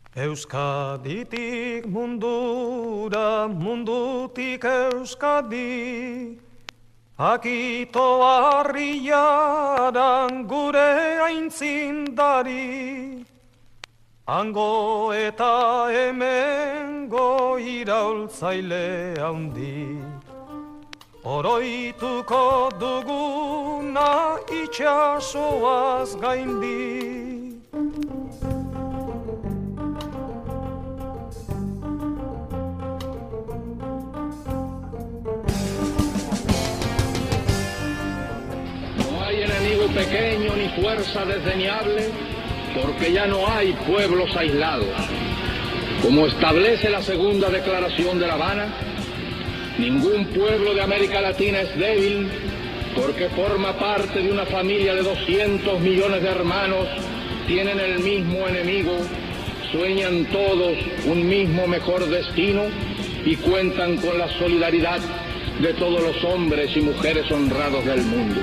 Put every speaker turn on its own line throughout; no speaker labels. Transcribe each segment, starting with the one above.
Euskaditik mundura, mundutik Euskadi, akito harriaran gure aintzindari, hango eta hemengo iraultzaile handi, oroituko duguna itxasoaz gaindi.
Pequeño ni fuerza desdeñable, porque ya no hay pueblos aislados. Como establece la segunda declaración de La Habana, ningún pueblo de América Latina es débil, porque forma parte de una familia de 200 millones de hermanos, tienen el mismo enemigo, sueñan todos un mismo mejor destino y cuentan con la solidaridad de todos los hombres y mujeres honrados del mundo.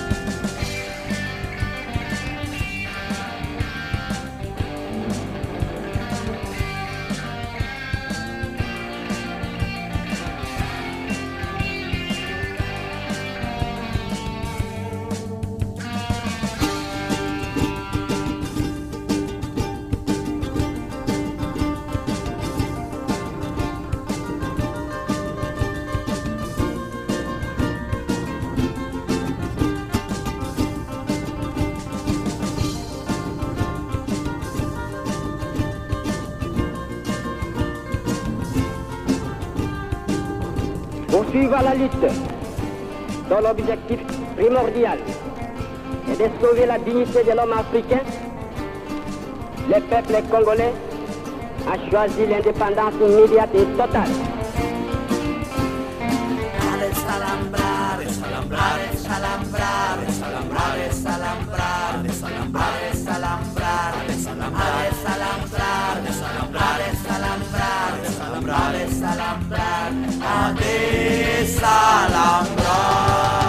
Poursuivre la lutte dont l'objectif primordial est de sauver la dignité de l'homme africain, le peuple congolais a choisi l'indépendance immédiate et totale.
Desalambrar, desalambrar, desalambrar, desalambrar, desalambrar, desalambrar, desalambrar, desalambrar, desalambrar, desalambrar, desalambrar, desalambrar, desalambrar, a desalambrar.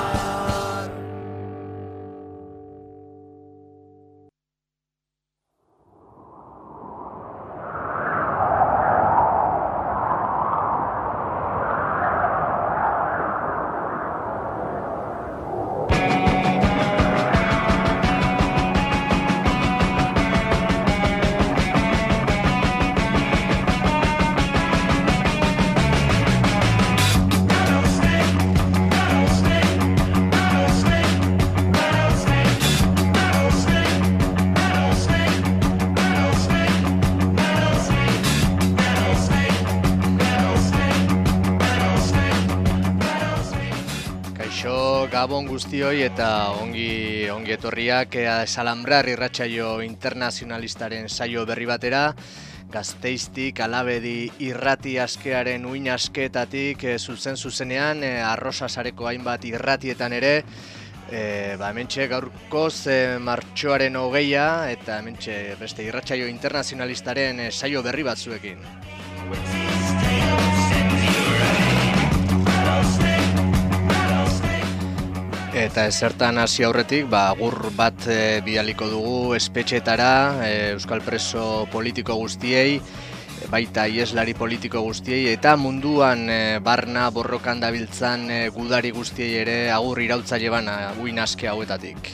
Gabon guztioi eta ongi etorriak Desalambrar irratsaio internazionalistaren saio berri batera. Gazteiztik Alabedi irrati askearen uin asketatik zuzenean Arrosa sareko hainbat irratietan ere hementxe gaurkoz martxoaren 20 eta hementxe beste irratsaio internazionalistaren saio berri batzuekin. Eta ezertan hasi aurretik, agur bat bidaliko dugu espetxetara, euskal preso politiko guztiei, baita ieslari politiko guztiei, eta munduan barna borrokan dabiltzan gudari guztiei ere agur irautzaile bana uin aske hauetatik.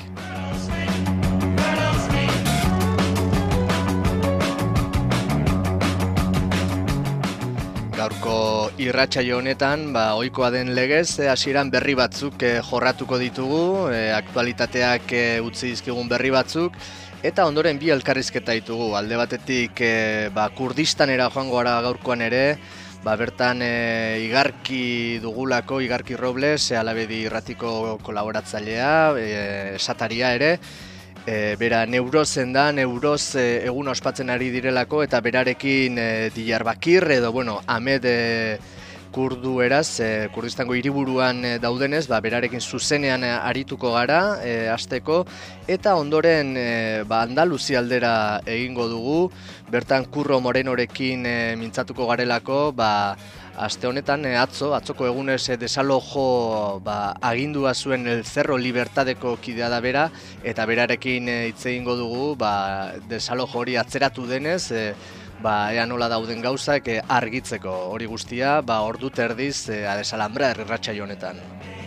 Gaurko irratsaio honetan, ohikoa den legez, hasieran berri batzuk jorratuko ditugu, aktualitateak utzi dizkigun berri batzuk, eta ondoren bi elkarrizketa ditugu. Alde batetik Kurdistanera joango gara gaurkoan ere, bertan Igarki dugulako, Igarki Robles, Alabedi irratiko kolaboratzailea, esataria ere, bera Neurozen da, Neuroz egun ospatzen ari direlako eta berarekin Diyarbakir edo, Ahmed kurdu eraz, Kurdistango hiriburuan daudenez, berarekin zuzenean arituko gara, hasteko, eta ondoren Andaluzia aldera egingo dugu, bertan Curro Morenorekin mintzatuko garelako, Aste honetan, atzoko egunez desalojo agindua zuen El Cerro Libertadeko kidea da bera, eta berarekin hitz egingo dugu desalojo hori atzeratu denez, ea nola dauden gauzak argitzeko hori guztia, ordu terdiz Ades Alambra irratsaio honetan.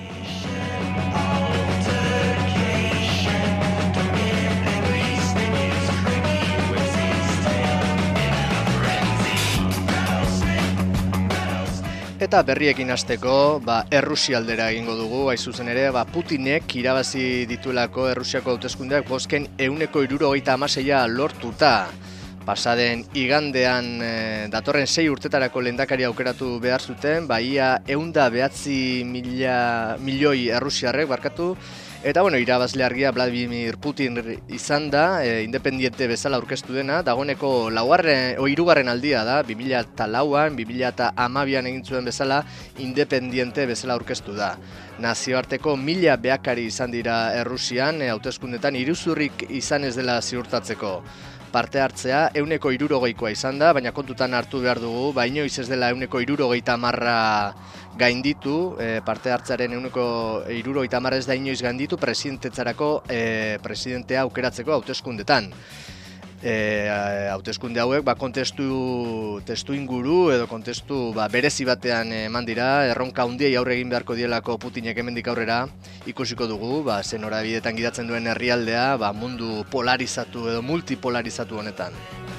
Eta berriekin hasteko, Errusia aldera egingo dugu, hain zuzen ere, Putinek irabazi dituelako Errusiako hauteskundeak bozken 76% lortuta. Pasaden igandean datorren 6 urtetarako lehendakari aukeratu behar zuten, ia 109 milioi errusiarrek barkatu, eta irabazle argia Vladimir Putin izan da, independiente bezala aurkeztu dena, dagoeneko 3. aldia da, 2004an, 2012an egin zuen bezala, independiente bezala aurkeztu da. Nazioarteko 1000 behakari izan dira Errusian, hauteskundetan iruzurrik izan ez dela ziurtatzeko. Parte hartzea 160koa izan da, baina kontutan hartu behar dugu, inoiz ez dela 170 gainditu, parte hartzearen 170 ez da inoiz gainditu presidentetzarako presidentea aukeratzeko hauteskundetan. Hauteskunde hauek kontestu inguru edo kontestu berezi batean eman dira, erronka handiei aurre egin beharko dielako Putinek hemendik aurrera, ikusiko dugu, zen norabidetan gidatzen duen herrialdea, mundu polarizatu edo multipolarizatu honetan.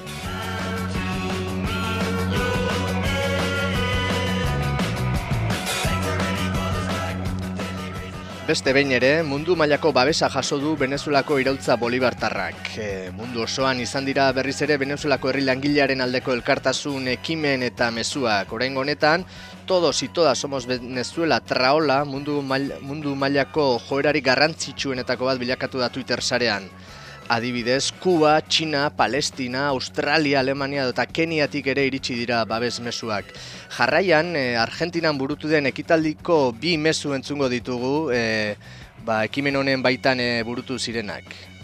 Beste behin ere, mundu mailako babesa jaso du Venezuelako iraultza bolibartarrak. Mundu osoan izan dira berriz ere Venezuelako herri langilearen aldeko elkartasun ekimen eta mezuak. Oraingo honetan, todos y todas somos Venezuela traola mundu mailako joerari garrantzitsuenetako bat bilakatu da Twitter sarean. Adibidez, Kuba, Txina, Palestina, Australia, Alemania eta Keniatik ere iritsi dira babes mezuak. Jarraian, Argentinan burutu den ekitaldiko 2 mezu entzungo ditugu, ekimen honen baitan burutu zirenak.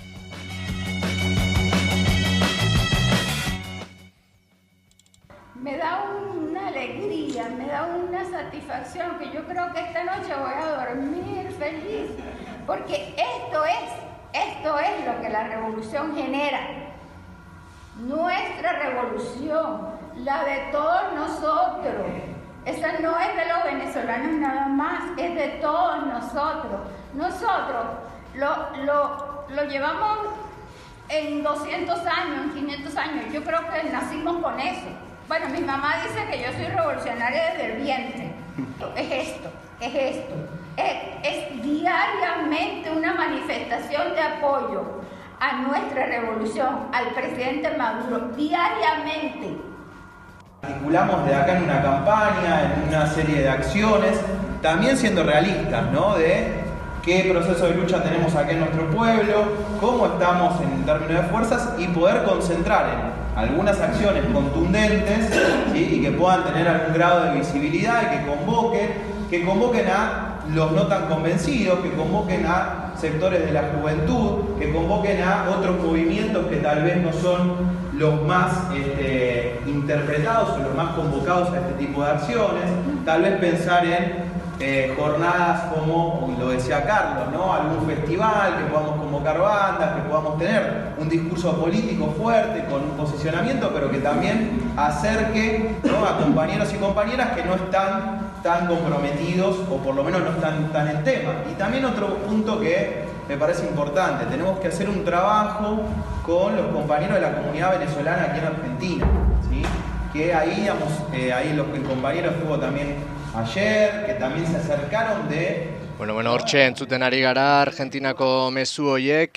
Me da una alegría, me da una satisfacción que yo creo que esta noche voy a dormir feliz, porque esto es lo que la revolución genera. Nuestra revolución, la de todos nosotros. Esa no es de los venezolanos nada más, es de todos nosotros. Nosotros lo llevamos en 200 años, en 500 años. Yo creo que nacimos con eso. Bueno, mi mamá dice que yo soy revolucionaria desde el vientre. Es esto. Es diariamente una manifestación de apoyo a nuestra revolución, al presidente Maduro, diariamente.
Articulamos de acá en una campaña, en una serie de acciones, también siendo realistas, ¿no? De qué proceso de lucha tenemos acá en nuestro pueblo, cómo estamos en términos de fuerzas y poder concentrar en algunas acciones contundentes, ¿sí? Y que puedan tener algún grado de visibilidad y que convoquen a los no tan convencidos, que convoquen a sectores de la juventud, que convoquen a otros movimientos que tal vez no son los más interpretados o los más convocados a este tipo de acciones, tal vez pensar en jornadas como lo decía Carlos, ¿no? Algún festival, que podamos convocar bandas, que podamos tener un discurso político fuerte, con un posicionamiento, pero que también acerque, ¿no? A compañeros y compañeras que no están tan comprometidos o por lo menos no están tan en tema. Y también otro punto que me parece importante, tenemos que hacer un trabajo con los compañeros de la comunidad venezolana aquí en Argentina, ¿sí? Que ahí, digamos, el compañero estuvo también ayer, que también se acercaron de...
Bueno, hortxe entzuten ari gara Argentinako mezu horiek,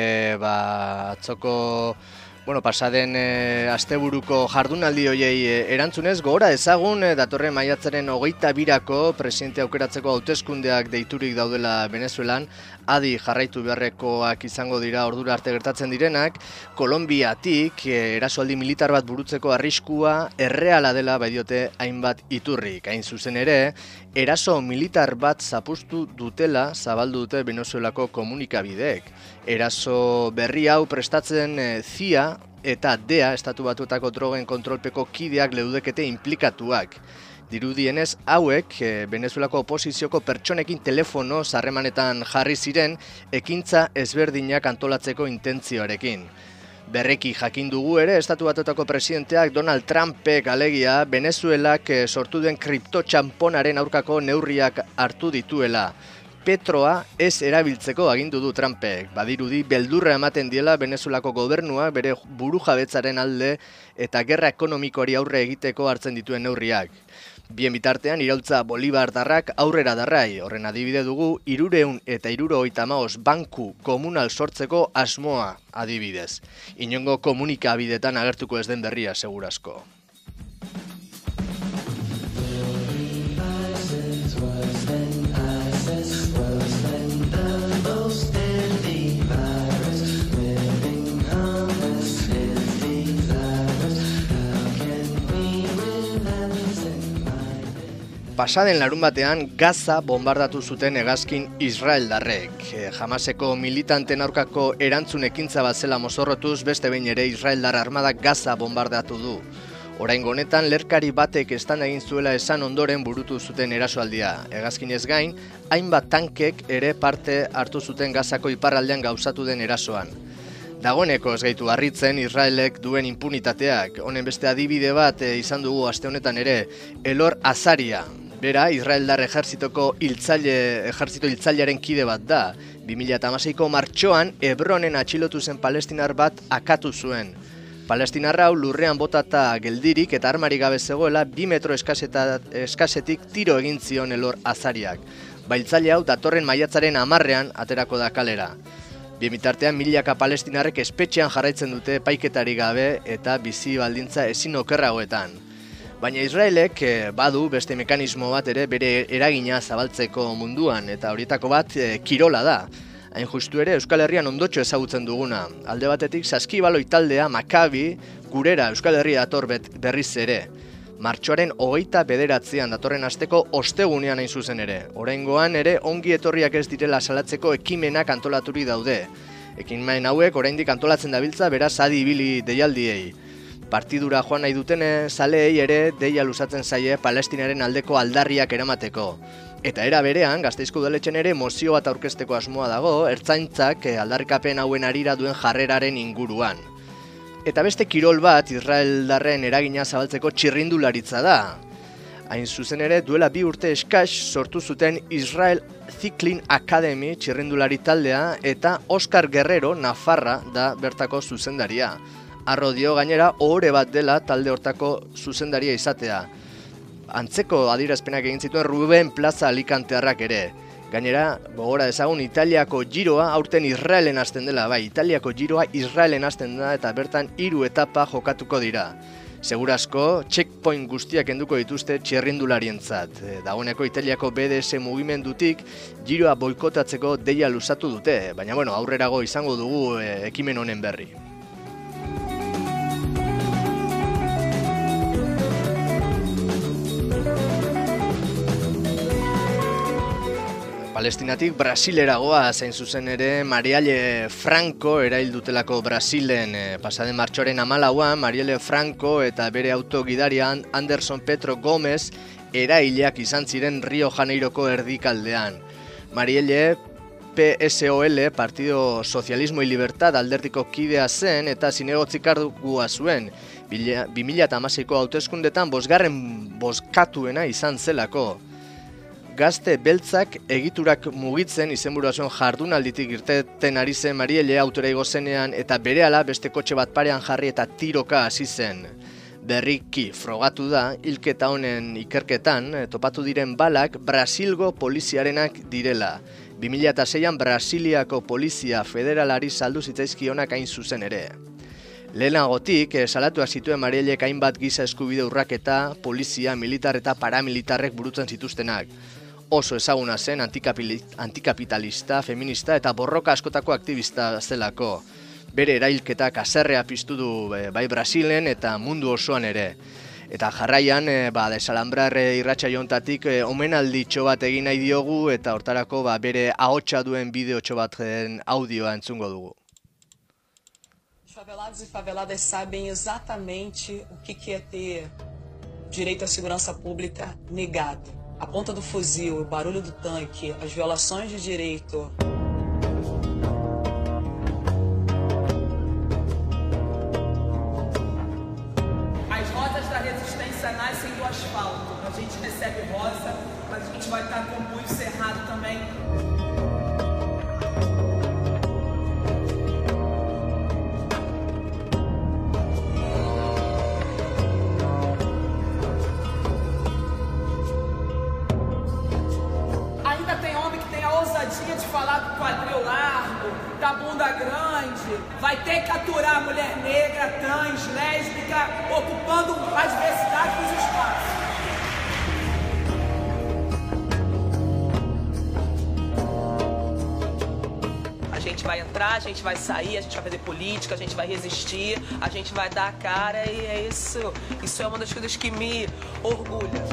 atzoko pasaden asteburuko jardunaldi horiei erantzunez, gogora ezagun datorren maiatzaren 22ko presidente aukeratzeko hauteskundeak deiturik daudela Venezuelan, adi jarraitu beharrekoak izango dira ordura arte gertatzen direnak, Kolonbiatik erasoaldi militar bat burutzeko arriskua erreala dela baidiote hainbat iturrik. Hain zuzen ere, eraso militar bat zapuztu dutela zabaldu dute Venezuelako komunikabideek. Eraso berri hau prestatzen CIA eta DEA, Estatu Batuetako drogen kontrolpeko kideak leudekete inplikatuak. Dirudienez hauek Venezuelako oposizioko pertsonekin telefono harremanetan jarri ziren ekintza ezberdinak antolatzeko intentzioarekin. Berreki jakin dugu ere, Estatu Batuetako presidenteak Donald Trumpek alegia Venezuelak sortu duen kriptotxanponaren aurkako neurriak hartu dituela. Petroa ez erabiltzeko agindu du Trumpek. Badirudi beldurra ematen diela Venezuelako gobernuak bere burujabetzaren alde eta gerra ekonomikoari aurre egiteko hartzen dituen neurriak. Bien bitartean iraultza bolibardarrak aurrera darrai. Horren adibide dugu 375 banku komunal sortzeko asmoa adibidez. Inongo komunikabidetan agertuko ez den berria segurazko. Pasaden larunbatean Gaza bombardatu zuten hegazkin israeldarrek. Hamaseko militanten aurkako erantzun ekintza bat zela mozorrotuz, beste behin ere Israeldar armadak Gaza bombardatu du. Oraingo honetan lerkari batek estan egin zuela esan ondoren burutu zuten erasoaldia. Hegazkinez gain, hainbat tankek ere parte hartu zuten Gazako iparraldean gauzatu den erasoan. Dagoeneko ez gaitu harritzen Israelek duen impunitateak. Honen beste adibide bat izan dugu aste honetan ere, Elor Azaria. Bera, Israeldar ejertzito hiltzailearen kide bat da. 2016ko martxoan Hebronen atxilotu zen palestinar bat akatu zuen. Palestinarra hau lurrean botata geldirik eta armarik gabe zegoela 2 metro eskasetik tiro egin zion Elor Azariak. Hiltzaile hau datorren maiatzaren 10ean aterako da kalera. Bien bitartean milaka palestinarrek espetxean jarraitzen dute epaiketari gabe eta bizi baldintza ezin okerragoetan. Baina Israelek badu beste mekanismo bat ere bere eragina zabaltzeko munduan, eta horietako bat kirola da. Hain justu ere Euskal Herrian ondotxo ezagutzen duguna. Alde batetik saskibaloi taldea Maccabi gurera Euskal Herria dator berriz ere. Martxoaren 29an datorren asteko ostegunean hain zuzen ere. Oraingoan ere ongi etorriak ez direla salatzeko ekimenak antolaturi daude. Ekimen hauek oraindik antolatzen dabiltza, beraz adi ibili deialdiei. Partidura joan nahi duten zaleei ere deia luzatzen zaie Palestinaren aldeko aldarriak eramateko. Eta era berean, Gasteizko udaletxean ere mozio bat aurkezteko asmoa dago, ertzaintzak aldarrikapen hauen harira duen jarreraren inguruan. Eta beste kirol bat Israeldarren eragina zabaltzeko txirrindularitza da. Hain zuzen ere, duela 2 urte eskas sortu zuten Israel Cycling Academy txirrindulari taldea eta Oscar Guerrero Nafarra da bertako zuzendaria. Arro dio gainera ohore bat dela talde hortako zuzendaria izatea. Antzeko adierazpenak egin zituen Ruben Plaza Alicantearrak ere. Gainera, gogora dezagun Italiako giroa aurten Israelen hasten dela, bai, Italiako giroa Israelen hasten da eta bertan 3 etapa jokatuko dira. Segurazko, checkpoint guztiak enduko dituzte txirrindularientzat. Dagoeneko Italiako BDS mugimendutik giroa boikotatzeko deia luzatu dute, baina aurrerago izango dugu ekimen honen berri. Palestinatik Brasileragoa zein zuzen ere Marielle Franco eraildutelako Brasilen. Pasaden martxoaren 14an Marielle Franco eta bere autogidarian Anderson Petro Gomez eraileak izan ziren Rio Janeiroko erdikaldean. Marielle PSOL, Partido Socialismo y Libertad alderdiko kidea zen eta zinegotzikargua zuen. 2016ko hauteskundetan 5. bozkatuena izan zelako. Gazte beltzak egiturak mugitzen izenburua zuen jardunalditik irteten ari zen Marielle autora igo zenean eta berehala beste kotxe bat parean jarri eta tiroka hasi zen. Berriki frogatu da, hilketa honen ikerketan topatu diren balak Brasilgo poliziarenak direla. 2006an Brasiliako polizia federalari saldu zitzaizkionak hain zuzen ere. Lehenagotik, salatuak zituen Mariellek hainbat giza eskubide urraketa, polizia, militar eta paramilitarrek burutzen zituztenak. Oso ezaguna zen antikapitalista, feminista eta borroka askotako aktivista zelako. Bere erailketak haserrea piztu du bai Brasilen eta mundu osoan ere. Eta jarraian, Desalambrar irratsaioontatik omenalditxo bat egin nahi diogu eta hortarako bere ahotsa duen bideotxo baten audioa entzungo dugu.
Os favelados e faveladas sabem exatamente o que é ter direito à segurança pública negado. A ponta do fuzil, o barulho do tanque, as violações de direito. As rosas da resistência nascem do asfalto. A gente recebe rosa, mas a gente vai estar com o punho cerrado também. De falar do quadril largo, da bunda grande, vai ter que aturar a mulher negra, trans, lésbica, ocupando a diversidade dos espaços. A gente vai entrar, a gente vai sair, a gente vai fazer política, a gente vai resistir, a gente vai dar a cara e é isso. Isso é uma das coisas que me orgulha.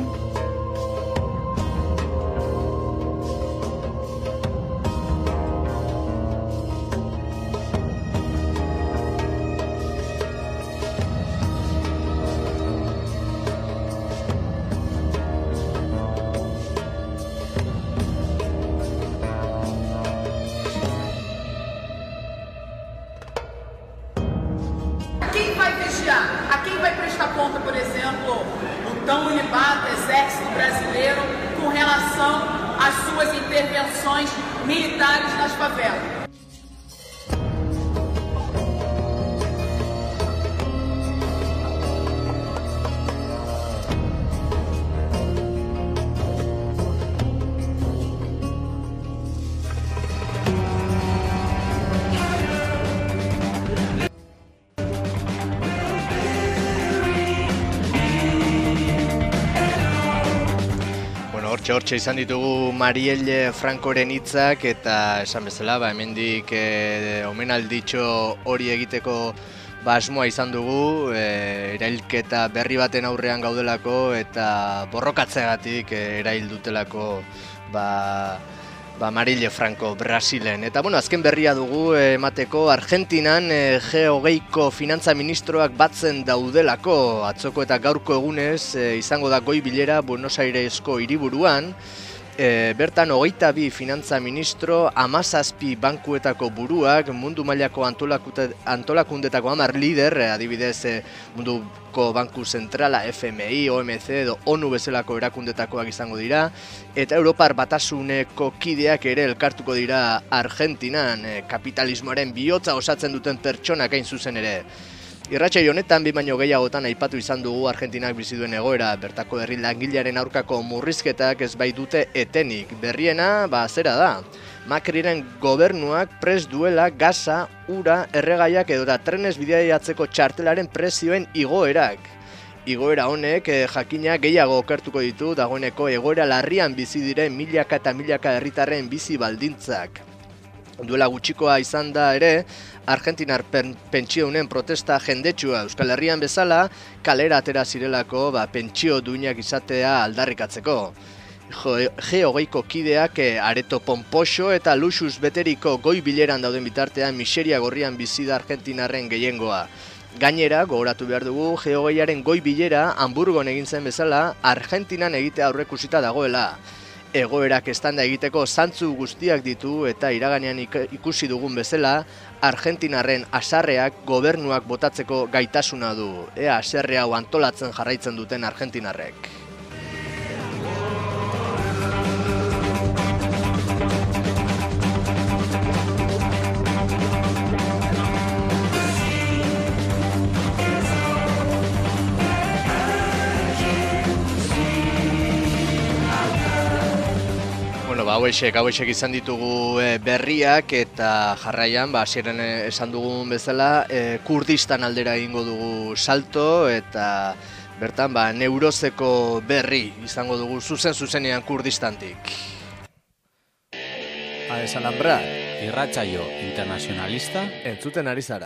A quem vai prestar conta, por exemplo, o tão ilibado Exército Brasileiro com relação às suas intervenções militares nas favelas?
Hortxe izan ditugu Marielle Francoren hitzak eta esan bezala hemendik omenalditxo hori egiteko asmoa izan dugu, erailketa berri baten aurrean gaudelako eta borrokatzeagatik erail dutelako Marielle Franco Brasilen. Eta azken berria dugu emateko Argentinan G20ko finantza ministroak batzen daudelako. Atzoko eta gaurko egunez izango da goi bilera Buenos Airesko hiriburuan. Bertan 22 finantza ministro, 17 bankuetako buruak, mundu mailako antolakundetako 10 lider, adibidez munduko banku zentrala, FMI, OMC edo ONU bezalako erakundetakoak izango dira, eta Europar Batasuneko kideak ere elkartuko dira Argentinan, kapitalismoaren bihotza osatzen duten pertsonak hain zuzen ere. Irratsaio honetan baino gehiagotan aipatu izan dugu Argentinak bizi duen egoera, bertako herri langilearen aurkako murrizketak ez bai dute etenik. Berriena, zera da. Macriren gobernuak prest duela gasa, ura, erregaiak edota trenez bidaiatzeko txartelaren prezioen igoerak. Igoera honek jakina gehiago okertuko ditu dagoeneko egoera larrian bizi diren milaka eta milaka herritarren bizi baldintzak. Duela gutxikoa izan da ere, Argentinar pentsiodunen protesta jendetsua Euskal Herrian bezala kalera atera zirelako pentsio duinak izatea aldarrikatzeko. G20ko kideak areto ponpoxo eta luxuz beteriko goi bileran dauden bitartean miseria gorrian bizi da Argentinarren gehiengoa. Gainera, gogoratu behar dugu, G20aren goi bilera Hamburgon egin zen bezala Argentinan egitea aurreikusita dagoela. Egoerak estanda egiteko zantzu guztiak ditu eta iraganean ikusi dugun bezala, Argentinarren haserreak gobernuak botatzeko gaitasuna du. Ea haserre hau antolatzen jarraitzen duten argentinarrek. Hauexek izan ditugu berriak eta jarraian, hasieran esan dugun bezala, Kurdistan aldera egingo dugu salto eta bertan neurozeko berri izango dugu zuzenean Kurdistantik.
Ades Alambra, irratsaio internazionalista,
entzuten ari zara.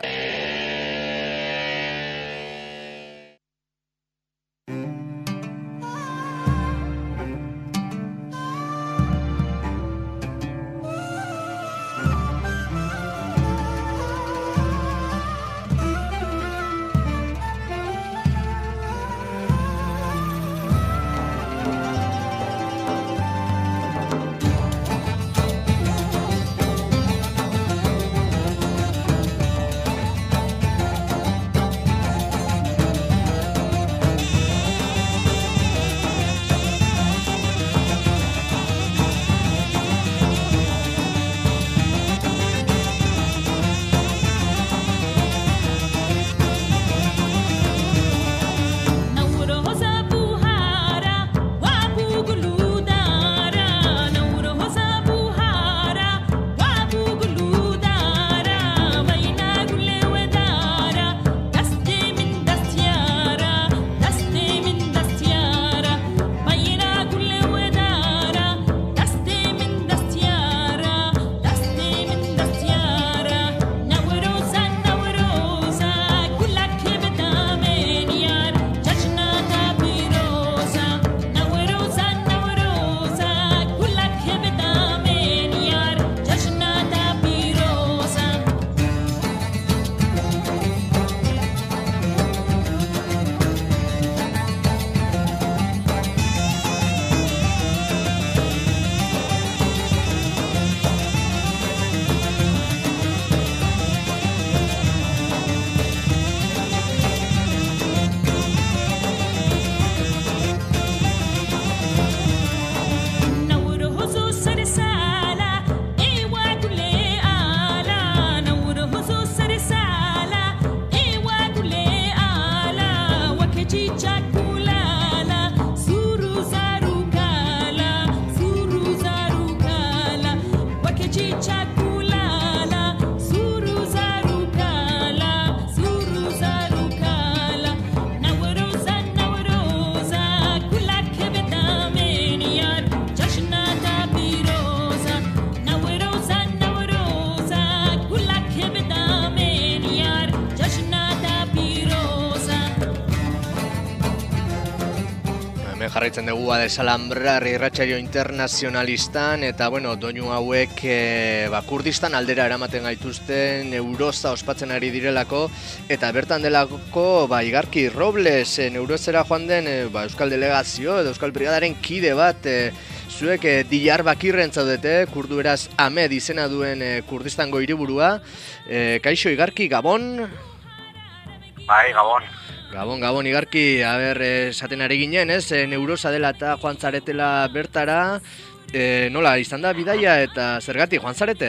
jarraitzen dugu Desalambrar irratsaio internazionalistan eta doinu hauek Kurdistan aldera eramaten gaituzten Neuroza ospatzen ari direlako eta bertan delako Igarki Robles Neurozera joan den Euskal Delegazio edo Euskal Brigadaren kide bat zuek Diyarbakirren zaudete, kurdueraz Ahmed izena duen Kurdistango hiriburua. Kaixo Igarki, Gabon?
Bai, Gabon.
Gabon, Igarki, esaten ari ginen, Neuroza dela eta joan zaretela bertara, nola, izan da bidaia eta zergatik joan zarete?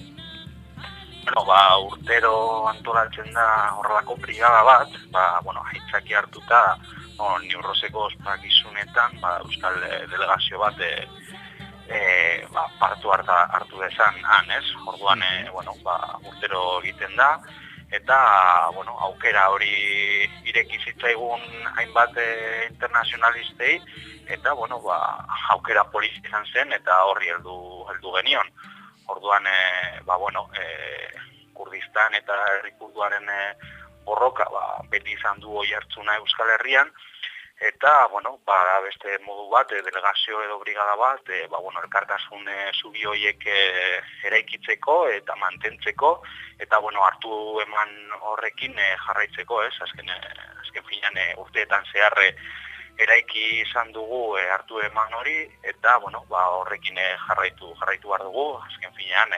Urtero antolatzen da horrelako brigada bat, haitzaki hartuta, Neurozeko ospakizunetan, Euskal Delegazio bat partu hartu dezan han, ez? Orduan, urtero egiten da, eta, aukera hori ireki zitzaigun hainbat internazionalistei, eta, aukera polizia izan zen, eta horri heldu genion. Orduan, Kurdistan eta herri kurduaren borroka, beti izan du oihartzuna Euskal Herrian, eta, beste modu bat, delegazio edo brigada bat, elkartasun zubi horiek eraikitzeko eta mantentzeko, eta, hartu eman horrekin jarraitzeko, ez? Azken finean urteetan zehar eraiki izan dugu hartu eman hori, eta, horrekin jarraitu behar dugu, azken finean,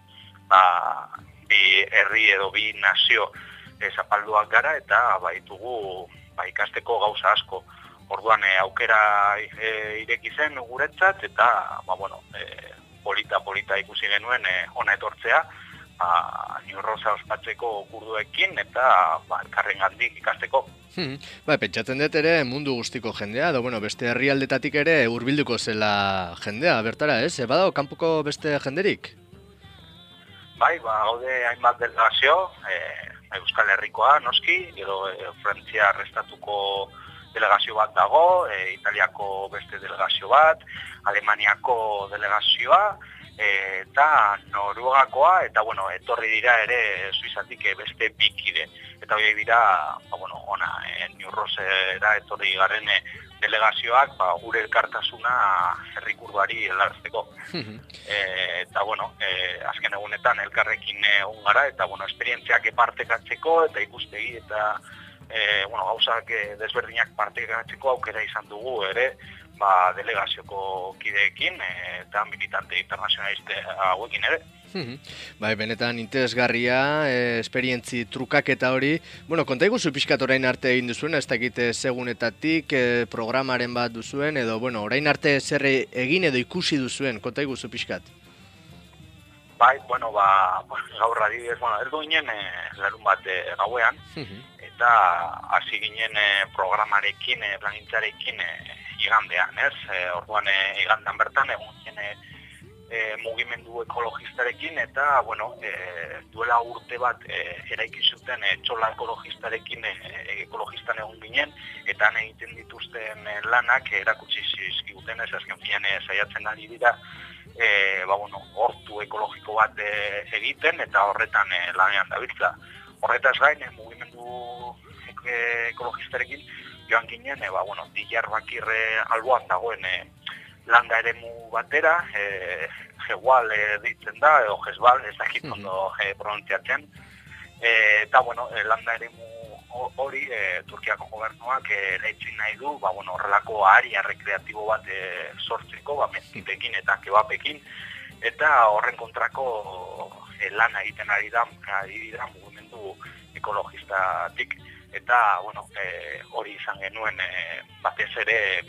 bi herri edo bi nazio zapalduak gara, eta baitugu ikasteko gauza asko. Orduan aukera ireki zen guretzat, eta polita ikusi genuen ona etortzea, Neurroza ospatzeko kurduekin, eta elkarrengandik ikasteko.
Pentsatzen dut ere mundu guztiko jendea, edo beste herrialdetatik ere hurbilduko zela jendea, bertara, ez? Badago kanpoko beste jenderik?
Bai, gaude hainbat delegazio, Euskal Herrikoa, noski, edo Frantzia Estatuko delegazio bat dago, Italiako beste delegazio bat, Alemaniako delegazioa, eta Noruegakoa, eta etorri dira ere Suizatik beste bikide. Eta horiek dira, Neurrozera etorri garen delegazioak, gure elkartasuna herri kurduari helarazteko. Eta, azken egunetan elkarrekin egun gara, eta, esperientziak partekatzeko, eta ikustegi, eta, gauzak desberdinak partekatzeko aukera izan dugu ere, delegazioko kideekin, eta militante internazionaliste hauekin ere.
Benetan interesgarria, esperientzi trukaketa hori. Konta iguzu pixkat orain arte egin duzuen, ez dakit segunetatik, programaren bat duzuen, edo orain arte zer egin edo ikusi duzuen, konta iguzu pixkat.
Gaur adibidez, erdu ginen larun bat gauean, eta hasi ginen programarekin, planintzarekin igandean, ez? Orduan igandean bertan, egun ginen mugimendu ekologistarekin, eta, duela urte bat eraiki zuten txola ekologistarekin ekologistan egun ginen, eta egiten dituzten lanak erakutsi zizkiguten, ez azken finean saiatzen ari dira, hortu ekologiko bat egiten, eta horretan lanean dabiltza. Horretaz gain, mugimendu ekologistarekin joan ginen, Diyarbakirre alboan dagoen landa eremu batera, Jegual ditzen da, edo Jezbal, ez dakit ondo pronuntziatzen, eta, landa eremu hori Turkiako gobernuak eraitzin nahi du, horrelako aria rekreatibo bat sortzeko, mezkitekin eta kebapekin, eta horren kontrako lana egiten ari dira mugimendu ekologistatik, eta, hori izan genuen batez ere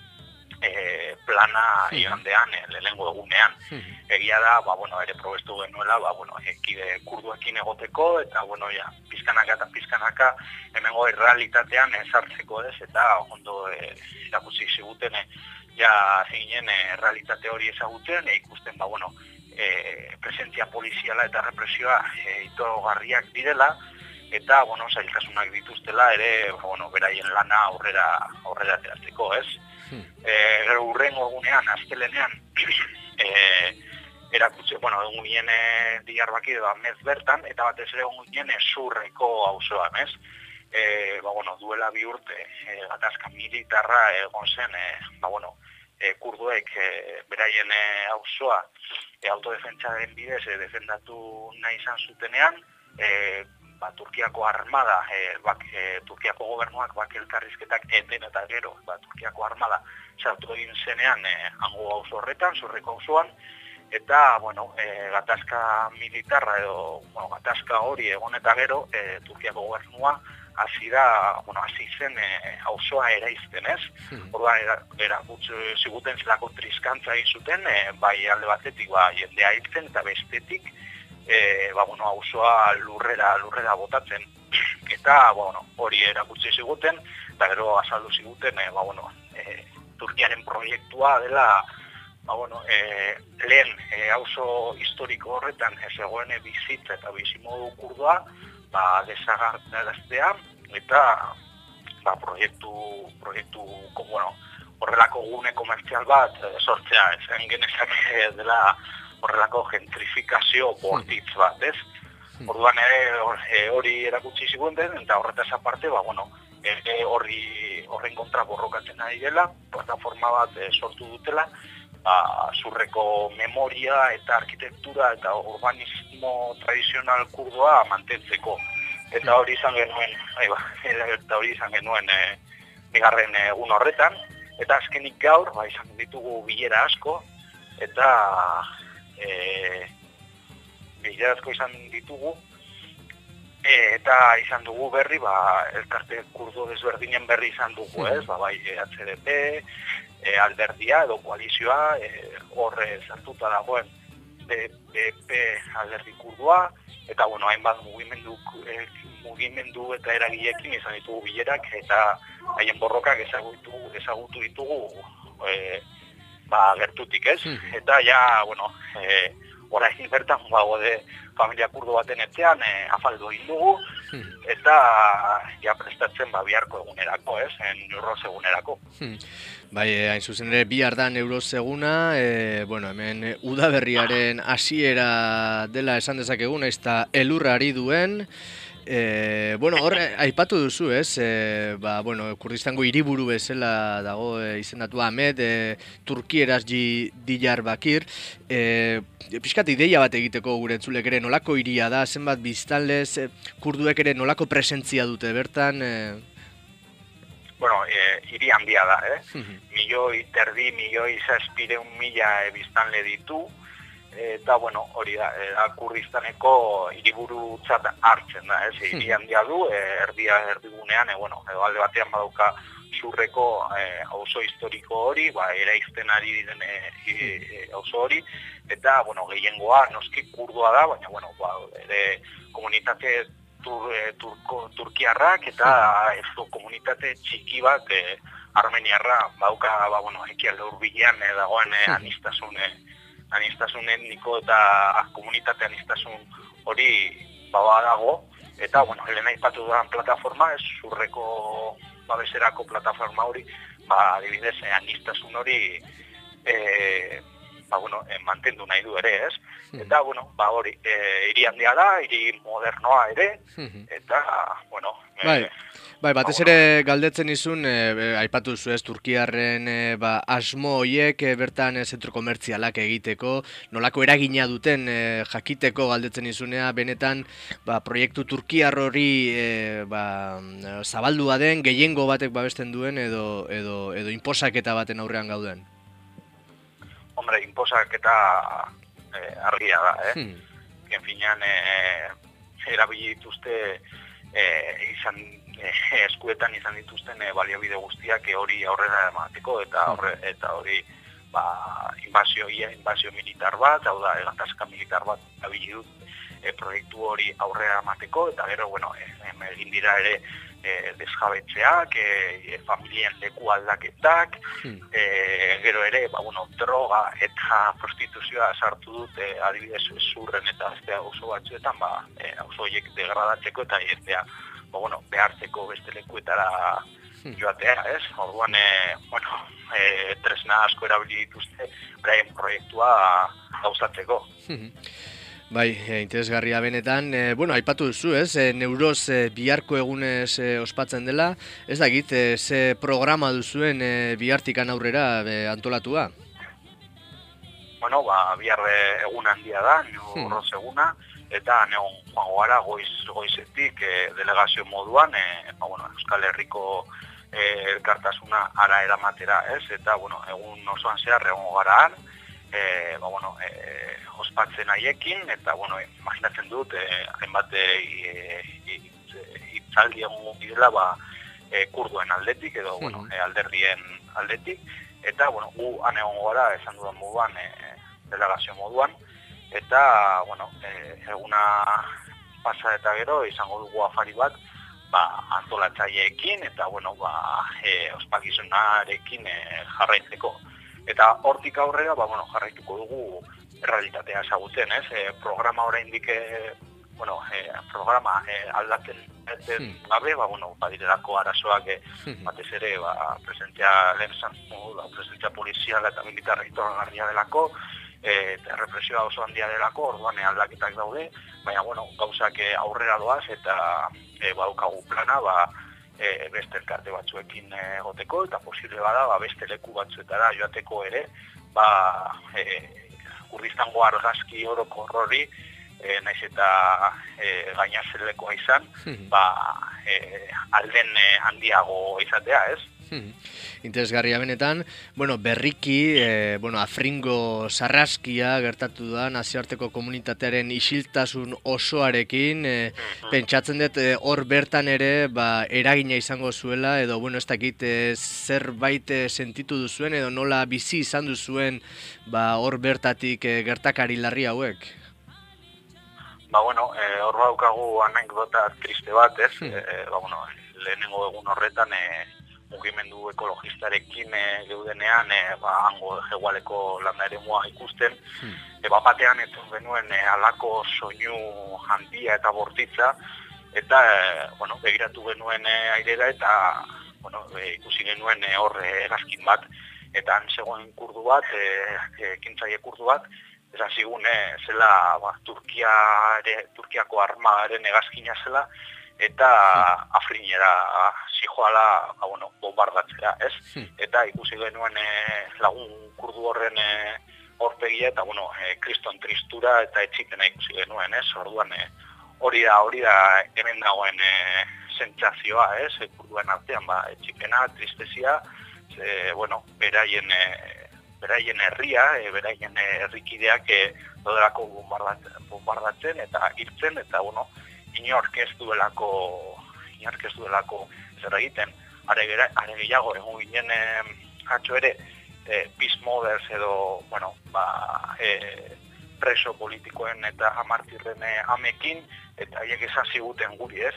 plana igandean, lehengo egunean. Egia da, ere probestu genuela, kide kurduekin egoteko, eta, pizkanaka hemengo errealitatean sartzeko ez, eta ondo erakutsi ziguten, zinen realitate hori ezagutzen, ikusten, presentzia poliziala eta represioa itogarriak direla, eta, zailtasunak dituztela ere, beraien lana aurrera ateratzeko, ez? Urrengo egunean, astelenean, erakutze, egun ginen Diyarbakir Ahmed bertan, eta batez ere egun ginen Zurreko auzoan, ez? duela 2 urte gatazka militarra egon zen, kurduek beraien auzoa autodefentsaren bidez defendatu nahi izan zutenean, Turkiako armada, Turkiako gobernuak elkarrizketak eten eta gero, Turkiako armada sartu egin zenean hango auzo horretan, Zurreko auzoan, eta, gatazka militarra edo, gatazka hori egon eta gero, Turkiako gobernua hasi zen auzoa eraizten, ez? Orduan, ziguten zelako triskantza egin zuten, bai alde batetik jendea hiltzen eta bestetik, auzoa lurrera botatzen. Eta, hori erakutsi ziguten, eta gero azaldu ziguten, Turkiaren proiektua dela, lehen auzo historiko horretan zegoen bizitza eta bizimodu kurdua, desagertaraztea eta proiektu horrelako gune komertzial bat sortzea, esan genezake dela horrelako gentrifikazio bortitz bat, ez? Orduan hori erakutsi ziguten, eta horretaz aparte, horren kontra borrokatzen ari dela, plataforma bat sortu dutela, Zurreko memoria eta arkitektura eta urbanismo tradizional kurdoa mantentzeko. Eta hori izan genuen, bigarren egun horretan, eta azkenik gaur, izan ditugu bilera asko, eta bilera asko izan ditugu, eta izan dugu berri, elkarte kurdo desberdinen berri izan dugu, ez? Bai, HDP, alderdia edo koalizioa, horre sartuta dagoen BP alderdi kurdua, eta hainbat mugimendu eta eragileekin izan ditugu bilerak, eta haien borrokak ezagutu ditugu gertutik, ez? Eta orain bertan gaude familia kurdo baten etxean afaldu egin dugu, eta prestatzen biharko egunerako, ez? Neuroz egunerako.
Bai, hain zuzen ere, bihar da Neuroz eguna, hemen udaberriaren hasiera dela esan dezakegun, ez da elurra ari duen. Hor, aipatu duzu, ez? Kurdistango hiriburu bezala dago izendatu Ahmed, Turkieraz Diyarbakir. Pixkat ideia bat egiteko gure entzulek ere, nolako hiria da, zenbat biztanlez, kurduek ere nolako presentzia dute bertan?
Hiri handia da, milioi 700.000 biztanle ditu, eta hori da, Kurdistaneko hiriburutzat hartzen da, hiri handia du, erdigunean, alde batean badauka Zurreko auzo historiko hori, eraizten ari diren auzo hori, eta gehiengoa noski kurdua da, baina ere komunitate turkiarrak eta komunitate txiki bat armeniarra badauka ekialde hurbilean dagoen anistasun etniko eta komunitate anistasun hori dago, eta lehen aipatu dudan plataforma, Zurreko babeserako plataforma hori, adibidez anistasun hori mantendu nahi du ere, ez? Eta, hori, hiri handia da, hiri modernoa ere, eta,
Bai, batez ere galdetzen izun, aipatu duzu ez, Turkiarren asmo horiek bertan zentro komertzialak egiteko, nolako eragina duten jakiteko galdetzen izunea, benetan proiektu turkiar hori zabaldua den, gehiengo batek babesten duen edo inposaketa baten aurrean gauden?
Hombre, inposaketa argia da, Finean, erabili dituzte eskuetan izan dituzten baliabide guztiak hori aurrera emateko, eta hori invasio militar bat, hau da, gatazka militar bat erabili dut proiektu hori aurrera emateko, eta gero, egin dira ere desjabetzeak, familien leku aldaketak, gero ere, droga eta prostituzioa sartu dut adibidez Zurren eta beste auzo batzuetan, auzo horiek degradatzeko eta jendea behartzeko beste lekuetara joatea, ez? Orduan, tresna asko erabili dituzte beraien proiektua gauzatzeko.
Bai, interesgarria benetan. Bueno, aipatu duzu, ez? Neuroz biharko egunez ospatzen dela. Ez dakit, ze programa duzuen bihartikan aurrera antolatua?
Bueno, bihar egun handia da, Neuroz eguna, eta neon joango gara goizetik delegazio moduan, Euskal Herriko elkartasuna ara eramatera, ez? Eta, egun osoan zehar egongo gara han, ospatzen haiekin, eta, imaginatzen dut, hainbat hitzaldi egongo direla, kurduen aldetik, edo, alderdien aldetik, eta, gu han egongo gara, esan dudan moduan, delegazio moduan, eta, eguna pasa eta gero, izango dugu afari bat, antolatzaileekin, eta, ospakizunarekin jarraitzeko. Eta hortik aurrera, jarraituko dugu errealitatea ezagutzen, ez? Programa oraindik, programa aldatzen gabe, badirelako arazoak batez ere, presentzia poliziala eta militarra itogarria delako, eta represioa oso handia delako, orduan aldaketak daude, baina, gauzak aurrera doaz, eta badaukagu plana, beste elkarte batzuekin egoteko, eta posible bada, beste leku batzuetara joateko ere, Kurdistango argazki oroko horri, naiz eta gainazelekoa izan, alden handiago izatea, ez?
Interesgarria benetan, berriki, Afringo sarraskia gertatu da nazioarteko komunitatearen isiltasun osoarekin, pentsatzen dut hor bertan ere eragina izango zuela, edo ez dakit zerbait sentitu duzuen, edo nola bizi izan duzuen hor bertatik gertakari larri hauek?
Hor daukagu anekdota triste bat, ez? Lehenengo egun horretan, mugimendu ekologistarekin geudenean, hango hegoaleko landa eremua ikusten, batean etzen genuen alako soinu handia eta bortitza, eta begiratu genuen airera eta ikusi genuen hor hegazkin bat, eta han zegoen kurdu bat, ekintzaile kurdu bat, esazigun zela Turkiako armaren hegazkina zela, eta Afrinera zijoala bombardatzera, ez? Eta ikusi genuen lagun kurdu horren horpegia, eta kriston tristura eta etxitena ikusi genuen, ez? Orduan hori da hemen dagoen sentsazioa, ez? Kurduen artean, etxipena, tristezia, beraien herria, beraien herrikideak dodelako bombardatzen eta hirtzen, eta inork ez duelako zer egiten, are gehiago egon ginen atzo ere peace models edo preso politikoen eta amartirren amekin, eta haiek esan ziguten guri, ez?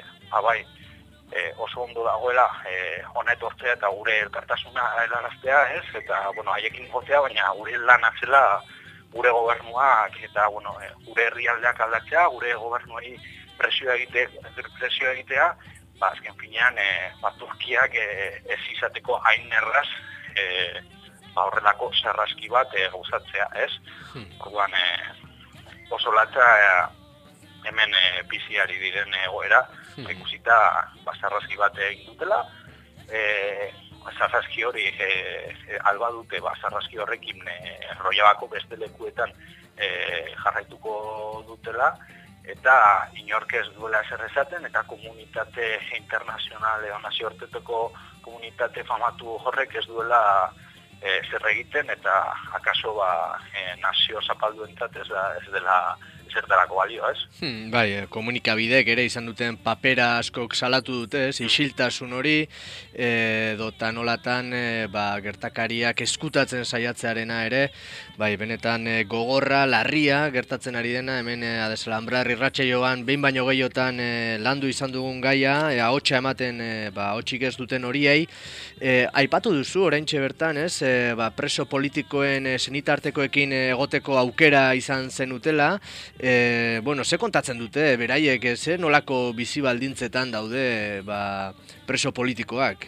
Oso ondo dagoela hona etortzea eta gure elkartasuna helaraztea, ez? Eta haiekin jotzea, baina gure lana zela gure gobernuak eta gure herrialdeak aldatzea, gure gobernuei presioa egitea, azken finean Turkiak ez izateko hain erraz horrelako sarraski bat gauzatzea, ez? Orduan oso latza hemen biziari diren egoera, ikusita sarraski bat egin dutela, sarraski hori alba dute, sarraski horrekin Rojavako beste lekuetan jarraituko dutela, eta inork ez duela ezer esaten, eta komunitate internazional edo nazioarteteko komunitate famatu horrek ez duela zer egiten, eta akaso nazio zapalduentzat ez dela zertarako balio, ez?
Bai, komunikabideek ere izan duten papera askok salatu dute, ez? Isiltasun hori, dota nolatan gertakariak eskutatzen saiatzearena ere, bai, benetan gogorra, larria gertatzen ari dena, hemen Adesalambrar irratsaioan behin baino gehiotan landu izan dugun gaia, ahotsa ematen ahotsik ez duten horiei. Aipatu duzu, oraintxe bertan, ez? Preso politikoen senitartekoekin egoteko aukera izan zenutela, ze kontatzen dute, beraiek, nolako bizi baldintzetan daude preso politikoak?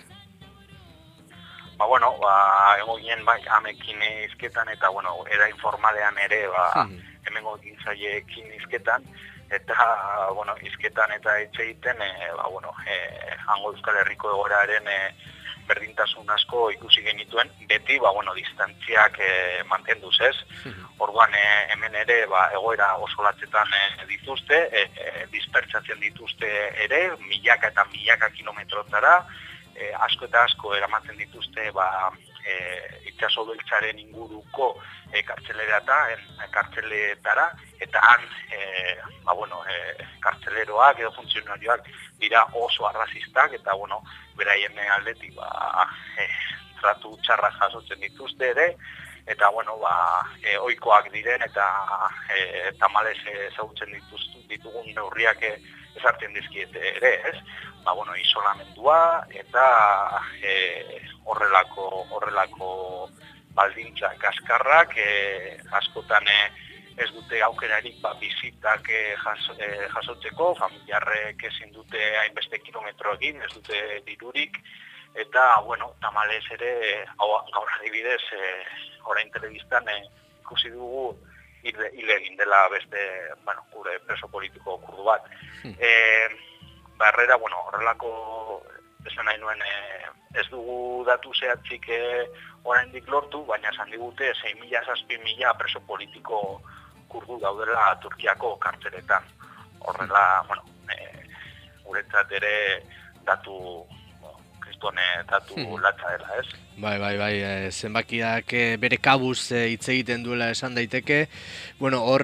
Egon ginen amekin izketan eta era informalean ere hemengo ekintzaileekin hizketan, eta, bueno, hizketan eta etxe egiten, hango Euskal Herriko egoeraren berdintasun asko ikusi genituen, beti, distantziak mantenduz, ez? Orduan, hemen ere, egoera oso latzetan dituzte, dispertsatzen dituzte ere, milaka eta milaka kilometrotara, asko eta asko eramaten dituzte, itxaso beltzaren inguruko kartzeletara, eta han, kartzeleroak edo funtzionarioak dira oso arrazistak, eta, beraien aldetik, tratu txarra jasotzen dituzte ere, eta, ohikoak diren, eta tamalez ezagutzen ditugun neurriak ezartzen dizkiete ere, ez? Isolamendua, eta horrelako baldintza kaskarrak, askotan ez dute aukerarik bizitak jasotzeko, familiarrek ezin dute hainbeste kilometroekin, ez dute dirurik, eta, tamalez ere, gaur adibidez, orain telebistan ikusi dugu hil egin dela beste, gure preso politiko kurdu bat. Barrera, horrelako esan nahi nuen ez dugu datu zehatzik oraindik lortu, baina esan digute 6.000-7.000 preso politiko kurdu daudela Turkiako kartzeletan. Horrela, guretzat ere datu latza dela, ez?
Bai, zenbakiak bere kabuz hitz egiten duela esan daiteke. Hor,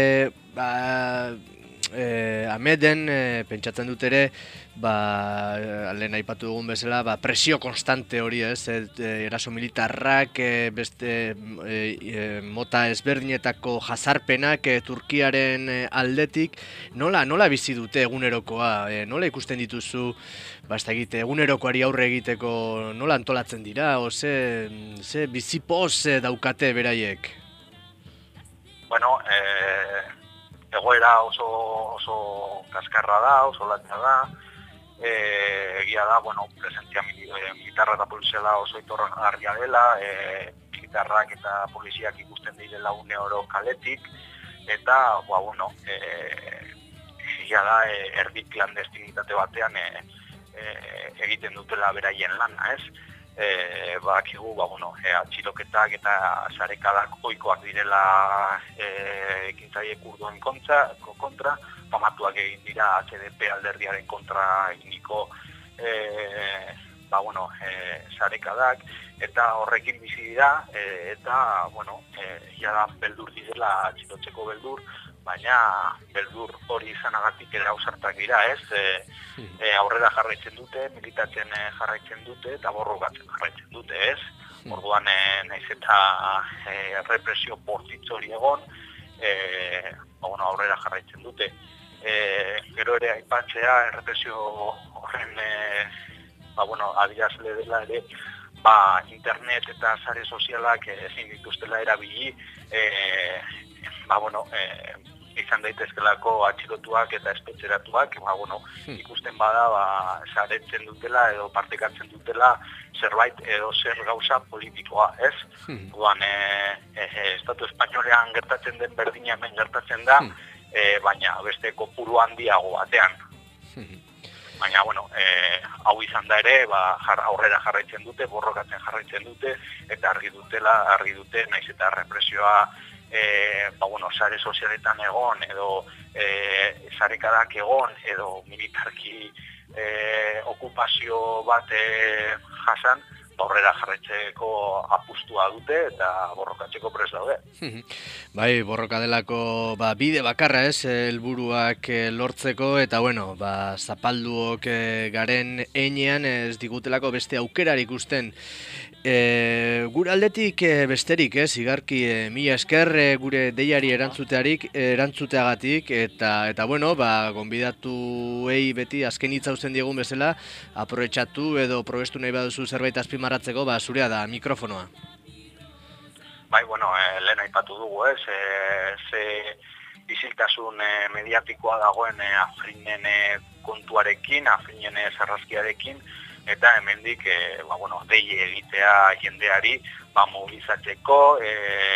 Ameden, pentsatzen dut ere, lehen aipatu dugun bezala, presio konstante hori, ez? Eraso militarrak, beste mota ezberdinetako jazarpenak Turkiaren aldetik, nola bizi dute egunerokoa? Nola ikusten dituzu, egunerokoari aurre egiteko nola antolatzen dira? Ze bizipoz daukate beraiek?
Egoera oso kaskarra da, oso latza da, egia da, presentzia militarra eta poliziala oso itorgarria dela, militarrak eta poliziak ikusten direla une oro kaletik, eta, egia da, erdi klandestinitate batean egiten dutela beraien lana, ez? Badakigu, atxiloketak eta sarekadak ohikoak direla ekintzaile kurduen kontra, famatuak egin dira HDP alderdiaren kontra eginiko sarekadak, eta horrekin bizi dira, eta, jada beldur direla atxilotzeko beldur, baina beldur hori izanagatik ere ausartak dira, ez? Aurrera jarraitzen dute, militatzen jarraitzen dute, eta borrokatzen jarraitzen dute, ez? Orduan, naiz eta represio bortitz hori egon, aurrera jarraitzen dute. Gero ere aipatzea, represio horren, adierazle dela ere, internet eta sare sozialak ezin dituztela erabili, izan daitezkelako atxilotuak eta espetxeratuak, ikusten bada, saretzen dutela edo partekatzen dutela zerbait edo zer gauza politikoa, ez? Duan, Estatu Espainolean gertatzen den berdina hemen gertatzen da, baina beste kopuru handiago batean. Baina, hau izan da ere, aurrera jarraitzen dute, borrokatzen jarraitzen dute, eta argi dute, naiz eta represioa sare sozialetan egon, edo sarekadak egon, edo militarki okupazio bat jasan, aurrera jarraitzeko apustua dute eta borrokatzeko prest daude.
Bai, borroka delako bide bakarra, ez, helburuak lortzeko, eta zapalduok garen heinean ez digutelako beste aukerarik ikusten. Gure aldetik besterik, ez, igarki mila esker gure deiari erantzuteagatik, eta gonbidatuei beti azken hitza uzten diegun bezala, aprobetxatu edo probestu nahi baduzu zerbait azpimarratzeko, zurea da mikrofonoa.
Bai, lehen aipatu dugu, ez, ze isiltasun mediatikoa dagoen Afrinen kontuarekin, Afrinen sarraskiarekin, eta hemendik dei egitea jendeari mobilizatzeko,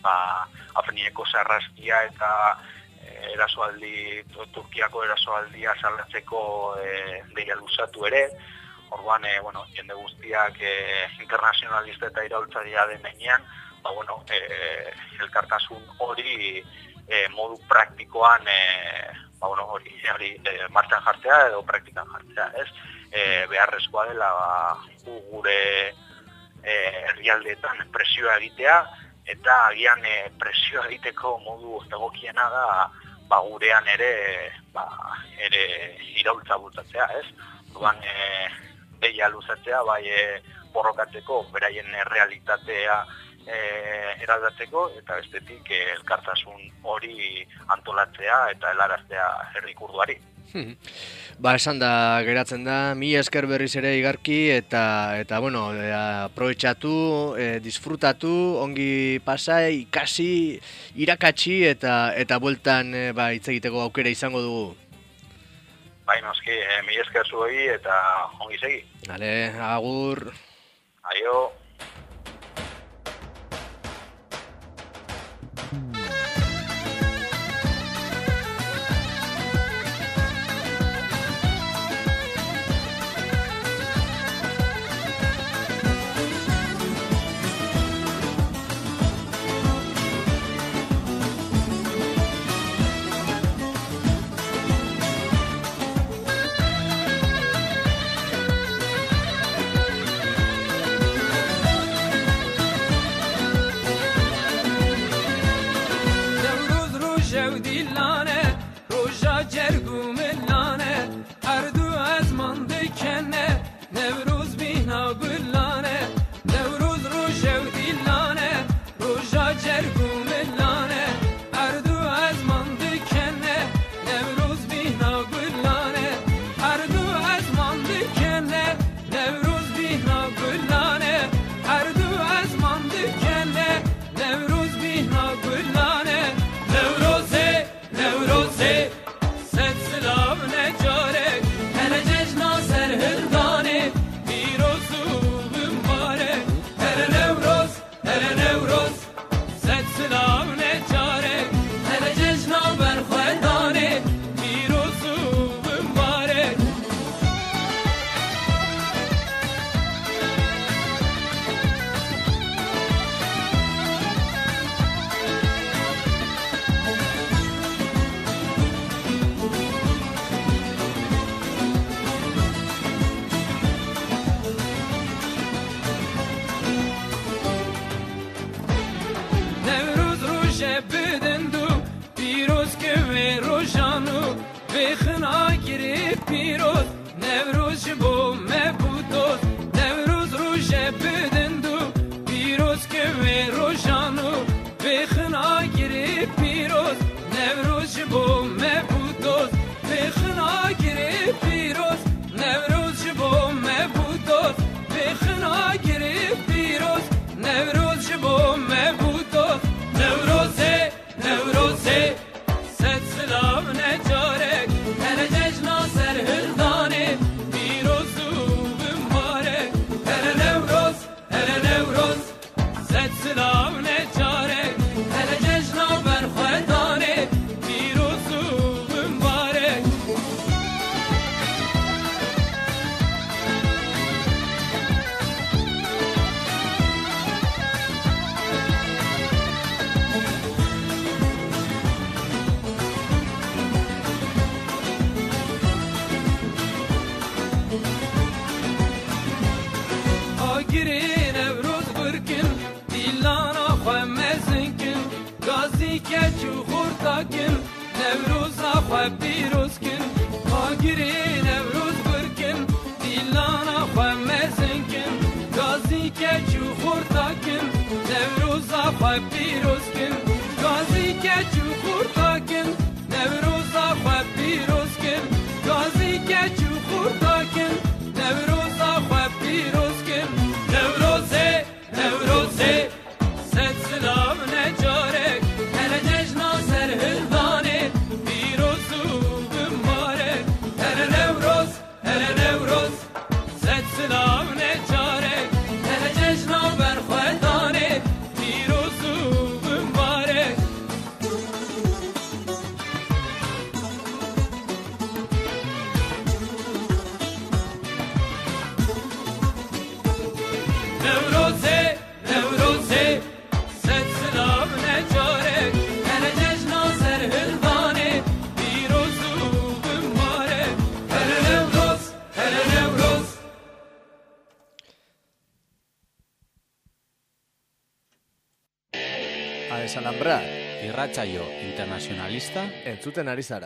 Afrineko sarraskia eta erasoaldi, Turkiako erasoaldia salatzeko deia luzatu ere. Orduan, jende guztiak internazionalista eta iraultzailea den heinean, elkartasun hori modu praktikoan hori martxan jartzea edo praktikan jartzea, ez? Beharrezkoa dela gure herrialdeetan presioa egitea, eta agian presioa egiteko modu egokiena da gurean ere iraultza bultatzea, ez? Orduan, deia luzatzea, bai borrokatzeko, beraien realitatea eraldatzeko, eta bestetik elkartasun hori antolatzea eta helaraztea herri kurduari.
Esan da, geratzen da, mi esker berriz ere Igarki, eta aprobetxatu, disfrutatu, ongi pasa, ikasi, irakatsi, eta bueltan hitz egiteko aukera izango dugu.
Bai, noski, mi esker zuei eta ongi segi.
Dale, agur.
Aio.
نوروزه نوروزه ست سلام نجاره هر جشن سر هلوانه پیروز و بماره هر نوروز
Ades Alhambra, irratsaio internazionalista
entzuten ari zara.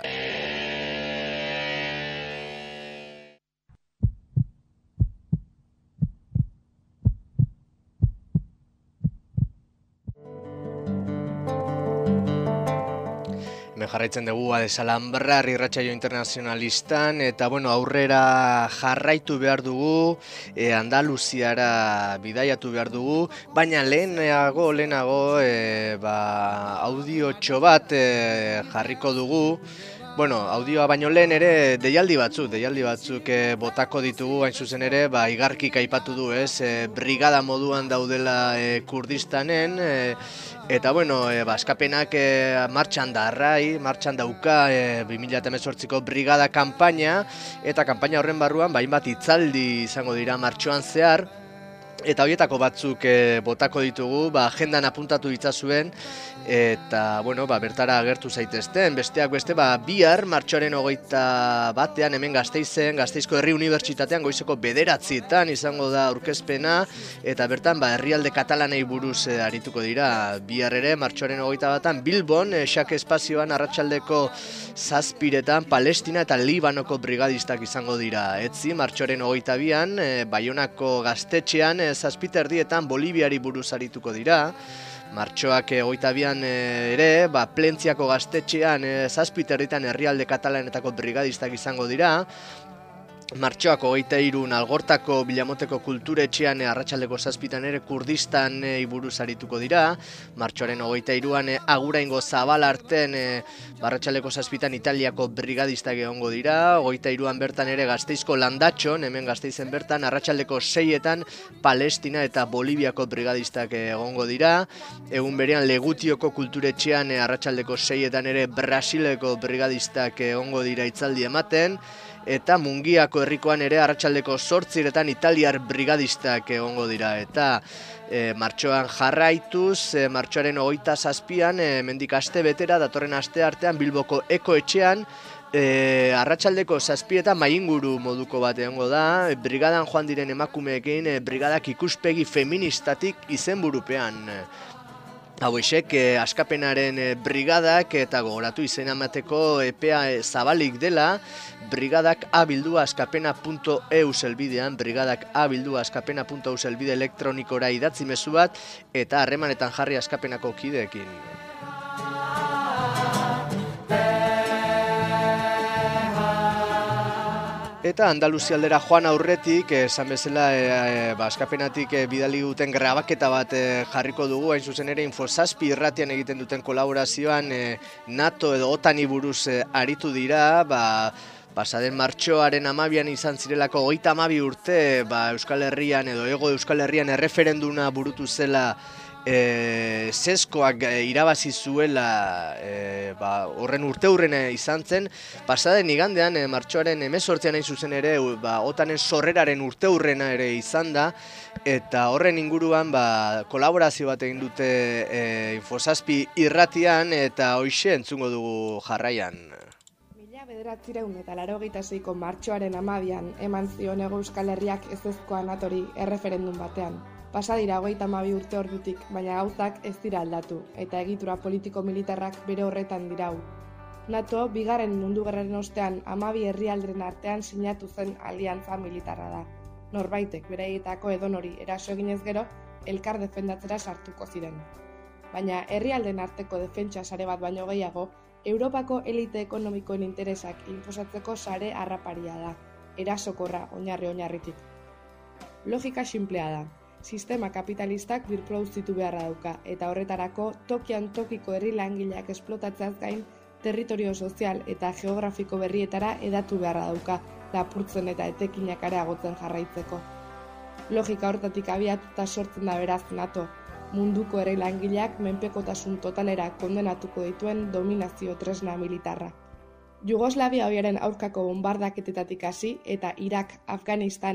Hemen jarraitzen dugu Ades Alhambra irratsaio internazionalistan, eta aurrera jarraitu behar dugu, Andaluziara bidaiatu behar dugu, baina lehenago audiotxo bat jarriko dugu. Audioa baino lehen ere deialdi batzuk botako ditugu, hain zuzen ere, igarkik aipatu du, brigada moduan daudela Kurdistanen, eta askapenak martxan dauka 2018ko brigada kanpaina, eta kanpaina horren barruan hainbat hitzaldi izango dira martxoan zehar, eta horietako batzuk botako ditugu, agendan apuntatu ditzazuen, eta bertara agertu zaitezten. Besteak beste, bihar martxoaren 21ean hemen Gasteizko Herri Unibertsitatean goizeko 9:00 izango da aurkezpena, eta bertan herrialde katalanei buruz arituko dira. Bihar ere martxoaren 21ean Bilbon, Xake Espazioan arratsaldeko 7:00 Palestina eta Libanoko brigadistak izango dira. Etzi martxoaren 22ean Baionako gaztetxean 7:30 Boliviari buruz arituko dira. Martxoak 22ean ere, Plentziako gaztetxean 7:30 herrialde katalanetako brigadistak izango dira. Martxoak 23 Algortako Bilamoteko kulturetxean arratsaldeko 7:00 ere Kurdistan buruz arituko dira. Martxoaren 23an Aguraingo Zabalarten arratsaldeko 7:00 Italiako brigadistak egongo dira. 23an bertan ere Gasteizko Landatxon, hemen Gasteizen bertan arratsaldeko 6:00 Palestina eta Boliviako brigadistak egongo dira. Egun berean Legutioko kulturetxean arratsaldeko 6:00 ere Brasileko brigadistak egongo dira hitzaldi ematen. Eta Mungiako herrikoan ere arratsaldeko 8:00 italiar brigadistak egongo dira. Eta martxoan jarraituz, martxoaren 27an, mendik aste betera, datorren aste artean Bilboko Eko etxean, arratsaldeko 7:00 mainguru moduko bat egongo da, brigadan joan diren emakumeekin, brigadak ikuspegi feministatik izenburupean. Hauexek askapenaren brigadak, eta gogoratu izena emateko epea zabalik dela, brigadak@askapena.eu zelbidean, brigadak@askapena.eu zelbide elektronikora idatzi mezu bat, eta harremanetan jarri askapenako kideekin. Eta Andaluzialdera joan aurretik, esan bezala askapenatik bidali duten grabaketa bat jarriko dugu, hain zuzen ere Info7 irratian egiten duten kolaborazioan NATO edo OTANi buruz aritu dira, pasaden martxoaren 12an izan zirelako 32 urte Euskal Herrian edo Hego Euskal Herrian erreferenduna burutu zela Zeskoak irabazi zuela, horren urteurrena izan zen. Pasaden igandean, martxoaren 18an hain zuzen ere, OTANen sorreraren urteurrena ere izan da, eta horren inguruan kolaborazio bat egin dute Info7 irratian, eta hoixe entzungo dugu jarraian.
1986ko martxoaren 12an eman zion Hego Euskal Herriak ezezkoa NATOri erreferendum batean. Pasa dira 32 urte ordutik, baina gauzak ez dira aldatu, eta egitura politiko-militarrak bere horretan dirau. NATO, bigarren mundu gerraren ostean 12 herrialderen artean sinatu zen aliantza militarra da. Norbaitek beraietako edonori eraso eginez gero, elkar defendatzera sartuko ziren. Baina herrialden arteko defentsa sare bat baino gehiago, Europako elite ekonomikoen interesak inposatzeko sare harraparia da, erasokorra oinarritik. Logika sinplea da. Sistema kapitalistak birproduzitu beharra dauka, eta horretarako tokian tokiko herri langileak esplotatzeaz gain, territorio sozial eta geografiko berrietara edatu beharra dauka, lapurtzen eta etekinak areagotzen jarraitzeko. Logika hortatik abiatuta sortzen da beraz NATO, munduko herri langileak menpekotasun totalera kondenatuko dituen dominazio tresna militarra. Jugoslavia hoiaren aurkako bombardaketetatik hasi eta Irak, Afganistan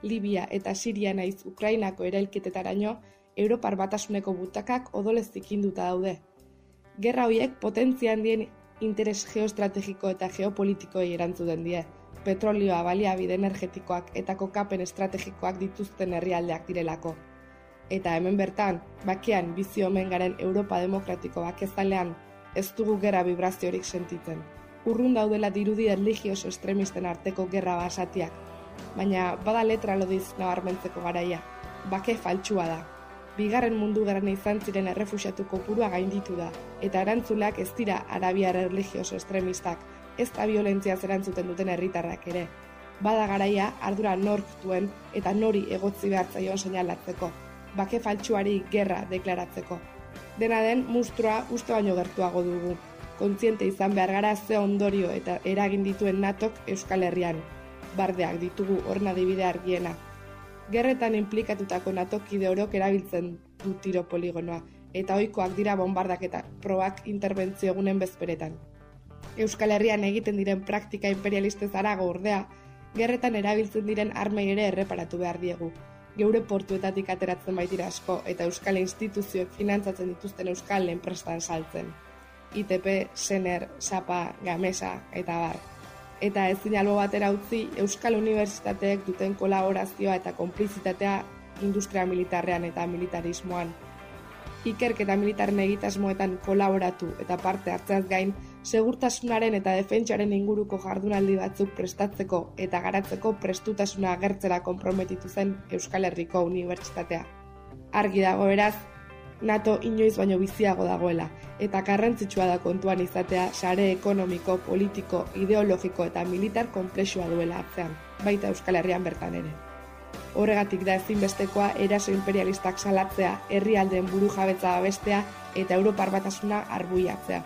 Libia eta Siria naiz Ukrainako erailketetaraino, Europar Batasuneko butakak odolez zikinduta daude. Gerra horiek potentzia handien interes geoestrategiko eta geopolitikoei erantzuten die. Petrolioa, baliabide energetikoak eta kokapen estrategikoak dituzten herrialdeak direlako. Eta hemen bertan, bakean bizi omen garen Europa demokratiko bakezalean, ez dugu gerra vibraziorik sentitzen. Urrun daudela dirudi erlijioso estremisten arteko gerra basatiak, baina bada letra lodiz nabarmentzeko garaia. Bake faltsua da. Bigarren mundu gerran izan ziren errefuxiatu kopurua gainditu da, eta erantzuleak ez dira arabiar erlijioso estremistak, ez da violentzia erantzuten duten herritarrak ere. Bada garaia ardura nork duen eta nori egotzi behartzaion seinalatzeko, bake faltsuari gerra deklaratzeko. Dena den, mustrua uste baino gertuago dugu. Kontziente izan behar gara ze ondorio eta eragin dituen NATOk Euskal Herrian. Bardeak ditugu horren adibide argiena. Gerretan inplikatutako NATO kide orok erabiltzen du tiro poligonoa, eta ohikoak dira bombardak eta probak interbentzio egunen bezperetan. Euskal Herrian egiten diren praktika imperialistez harago ordea, gerretan erabiltzen diren armei ere erreparatu behar diegu. Geure portuetatik ateratzen baitira asko eta euskal instituzioek finantzatzen dituzten euskal enprestan saltzen. ITP, Sener, Sapa, Gamesa eta bar. Eta ezin albo batera utzi, euskal unibertsitateek duten kolaborazioa eta konplizitatea industria militarrean eta militarismoan. Ikerketa militarren egitasmoetan kolaboratu eta parte hartzeaz gain, segurtasunaren eta defentsaren inguruko jardunaldi batzuk prestatzeko eta garatzeko prestutasuna agertzera konprometitu zen Euskal Herriko Unibertsitatea. Argi dago beraz, NATO inoiz baino biziago dagoela, eta garrantzitsua da kontuan izatea sare ekonomiko, politiko, ideologiko eta militar konplexua duela atzean, baita Euskal Herrian bertan ere. Horregatik da ezinbestekoa eraso imperialistak salatzea, herrialdeen burujabetza babestea eta Europar Batasuna arbuiatzea.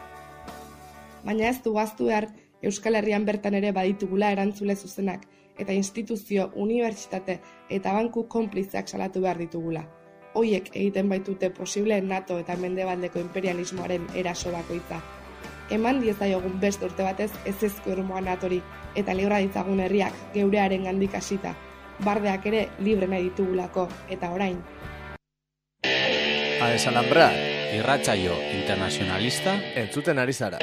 Baina ez du gaztu behar Euskal Herrian bertan ere baditugula erantzule zuzenak eta instituzio, unibertsitate eta banku konplizeak salatu behar ditugula. Hoiek egiten baitute posible NATO eta mendebaldeko imperialismoaren eraso bakoitza. Eman diezaiogun beste urte batez ezezko irmoa NATOri eta libra ditzagun herriak geurearen gandik hasita. Bardeak ere libre nahi ditugulako, eta orain.
A Desalambrar, irratsaio internacionalista
entzuten ari zara.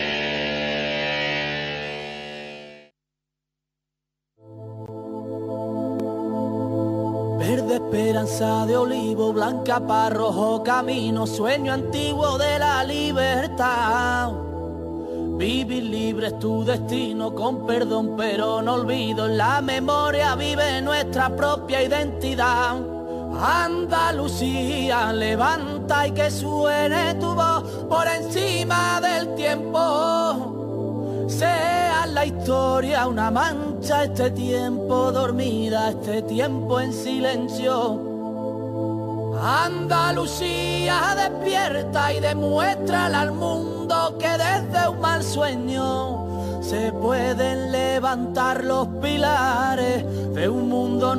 Verde esperanza de olivo, blanca para rojo camino, sueño antiguo de la libertad. Vivir libre es tu destino, con perdón pero no olvido, en la memoria vive nuestra propia identidad. Andalucía, levanta y que suene tu voz por encima del tiempo. Sea la historia una mancha, este tiempo dormida, este tiempo en silencio. Andalucía despierta y demuéstrale al mundo que desde un mal sueño se pueden levantar los pilares de un mundo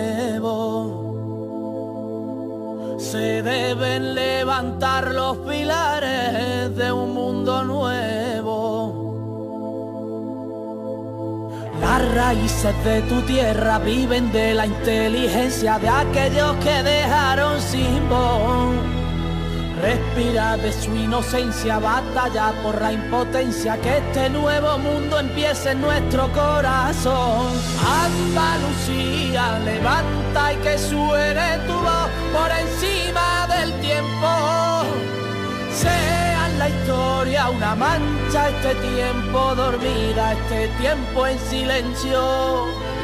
nuevo. Se deben levantar los pilares de un mundo nuevo. Las raíces de tu tierra viven de la inteligencia de aquellos que dejaron sin voz. Respira de su inocencia, batalla por la impotencia, que este nuevo mundo empiece en nuestro corazón. Andalucía, levanta y que suene tu voz por encima del tiempo. Sea en la historia una mancha, este tiempo dormida, este tiempo en silencio.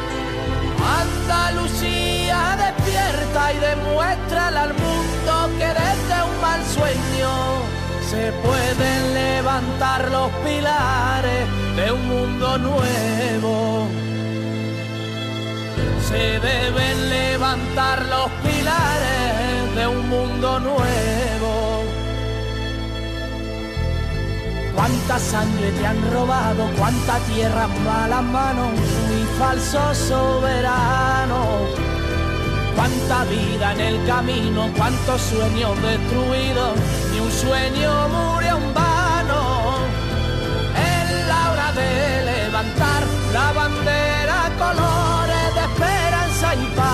Andalucía despierta y demuéstrale al mundo que desde un mal sueño se pueden levantar los pilares de un mundo nuevo. Se deben levantar los pilares de un mundo nuevo. Cuánta sangre te han robado, cuánta tierra en malas manos, muy falso soberano. Cuánta vida en el camino, cuántos sueños destruidos, ni un sueño murió en vano. Es la hora de levantar la bandera, colores de esperanza y paz.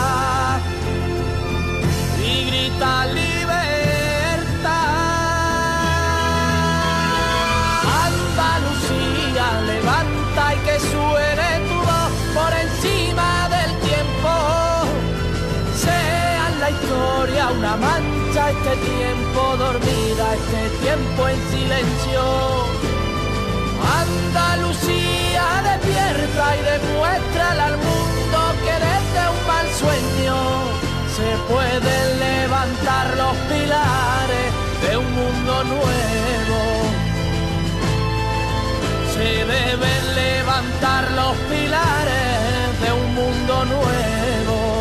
era una mancha este tiempo dormida, este tiempo en silencio. Andalucía despierta y demuéstrale al mundo que desde un mal sueño se pueden levantar los pilares de un mundo nuevo. Se deben levantar los pilares de un mundo nuevo.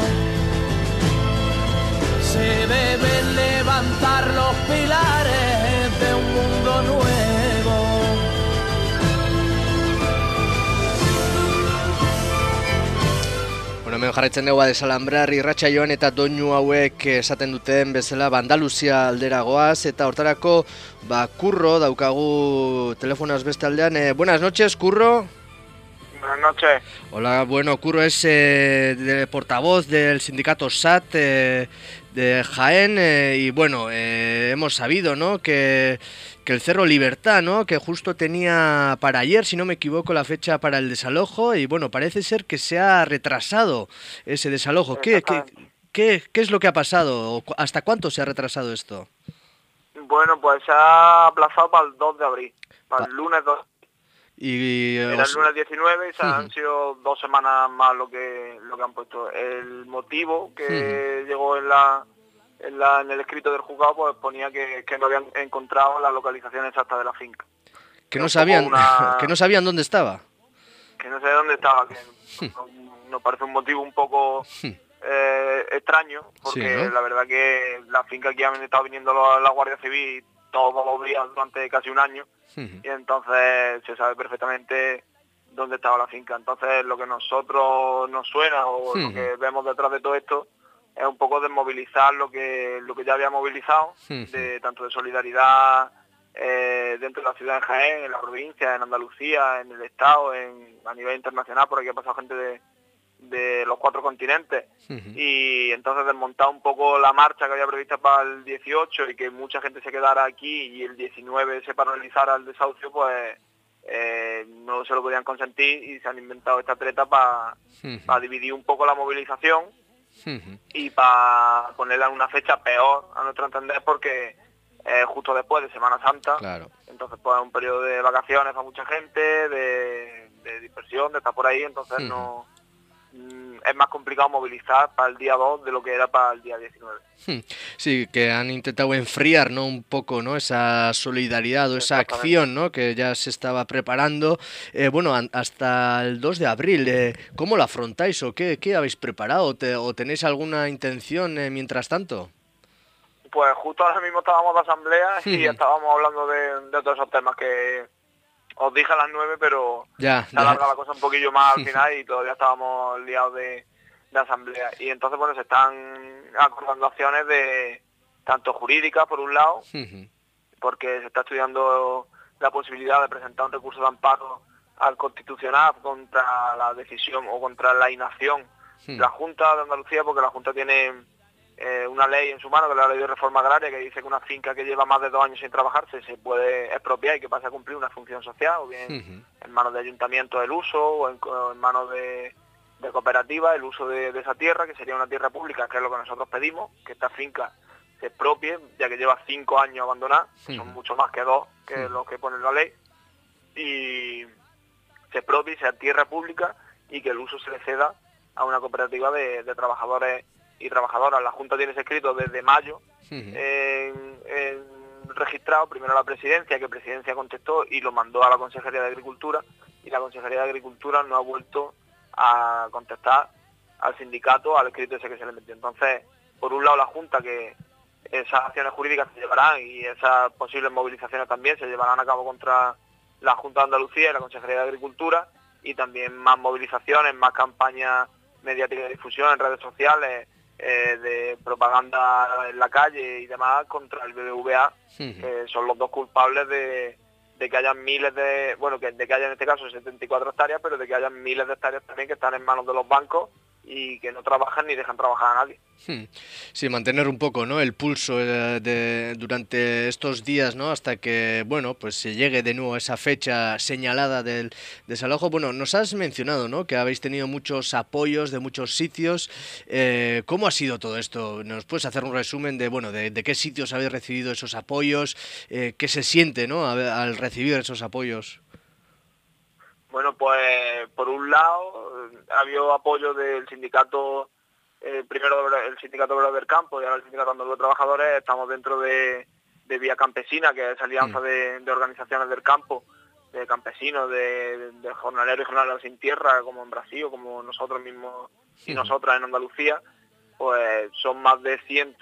Se deben levantar los pilares de un mundo nuevo.
Bueno, hemen jarraitzen dugu desalambrar irratsaioan eta doinu hauek esaten duten bezala Andaluzia aldera goaz eta hortarako Curro daukagu telefonoaz beste aldean. Buenas noches, Curro.
Buenas noches.
Hola, bueno, Curro es portavoz del sindicato SAT de Jaén y bueno, hemos sabido, ¿no?, que el Cerro Libertad, ¿no?, que justo tenía para ayer, si no me equivoco, la fecha para el desalojo y bueno, parece ser que se ha retrasado ese desalojo. ¿Qué es lo que ha pasado? ¿Hasta cuánto se ha retrasado esto?
Bueno, pues se ha aplazado para el 2 de abril, para el lunes 2. Era el lunes 19 y se han sido 2 semanas más lo que han puesto. El motivo que llegó en el escrito del juzgado pues ponía que no habían encontrado la localización exacta de la finca.
Que no sabían dónde estaba.
Que no sé dónde estaba, que nos parece un motivo un poco extraño, porque
sí, ¿no?
La verdad que la finca aquí han estado viniendo la Guardia Civil todos los días durante casi un año. Y entonces se sabe perfectamente dónde estaba la finca. Entonces lo que nosotros nos suena o lo que vemos detrás de todo esto es un poco desmovilizar lo que ya había movilizado, tanto de solidaridad dentro de la ciudad de Jaén, en la provincia, en Andalucía, en el Estado, a nivel internacional, por aquí ha pasado gente de los 4 continentes, y entonces desmontar un poco la marcha que había prevista para el 18 y que mucha gente se quedara aquí y el 19 se paralizara el desahucio, pues no se lo podían consentir y se han inventado esta treta para dividir un poco la movilización y para ponerla en una fecha peor, a nuestro entender, porque justo después de Semana Santa,
claro.
Entonces pues es un periodo de vacaciones para mucha gente, de dispersión, de estar por ahí, entonces no es más complicado movilizar para el día 2 de lo que era para el día 19.
Sí, que han intentado enfriar, ¿no?, un poco, ¿no?, esa solidaridad o esa acción, ¿no?, que ya se estaba preparando. Bueno, hasta el 2 de abril, ¿cómo lo afrontáis o qué habéis preparado? ¿O tenéis alguna intención mientras tanto?
Pues justo ahora mismo estábamos de asamblea y estábamos hablando de todos esos temas que os dije a las 9, pero se alarga la cosa un poquillo más al final y todavía estábamos liados de asamblea. Y entonces, bueno, se están acordando acciones de tanto jurídicas, por un lado, porque se está estudiando la posibilidad de presentar un recurso de amparo al Constitucional contra la decisión o contra la inacción de la Junta de Andalucía, porque la Junta tiene una ley en su mano, que es la ley de reforma agraria, que dice que una finca que lleva más de 2 años sin trabajarse se puede expropiar y que pase a cumplir una función social, o bien en manos de ayuntamiento el uso, o en manos de cooperativas el uso de esa tierra, que sería una tierra pública, que es lo que nosotros pedimos, que esta finca se expropie, ya que lleva 5 años abandonada, que son mucho más que 2, que es lo que pone la ley, y se expropie, sea tierra pública, y que el uso se le ceda a una cooperativa de trabajadores y trabajadoras. La Junta tiene ese escrito desde mayo registrado, primero a la Presidencia, que Presidencia contestó y lo mandó a la Consejería de Agricultura, y la Consejería de Agricultura no ha vuelto a contestar al sindicato al escrito ese que se le metió. Entonces, por un lado la Junta, que esas acciones jurídicas se llevarán y esas posibles movilizaciones también se llevarán a cabo contra la Junta de Andalucía y la Consejería de Agricultura, y también más movilizaciones, más campañas mediáticas de difusión en redes sociales, de propaganda en la calle y demás contra el BBVA, que son los dos culpables de que hayan miles de, bueno, de que haya en este caso 74 hectáreas, pero de que hayan miles de hectáreas también que están en manos de los bancos y que no trabajan ni dejan trabajar a nadie.
Sí, mantener un poco, ¿no?, el pulso durante estos días, ¿no?, hasta que, bueno, pues se llegue de nuevo a esa fecha señalada del desalojo. Bueno, nos has mencionado, ¿no?, que habéis tenido muchos apoyos de muchos sitios. ¿Cómo ha sido todo esto? ¿Nos puedes hacer un resumen de qué sitios habéis recibido esos apoyos? ¿Qué se siente, ¿no?, al recibir esos apoyos?
Bueno, pues por un lado ha habido apoyo del sindicato, primero el sindicato obrero del campo y ahora el sindicato andaluz de trabajadores. Estamos dentro de Vía Campesina, que es alianza de organizaciones del campo, de campesinos, de jornaleros y jornaleras sin tierra, como en Brasil o como nosotros mismos y nosotras en Andalucía. Pues son más de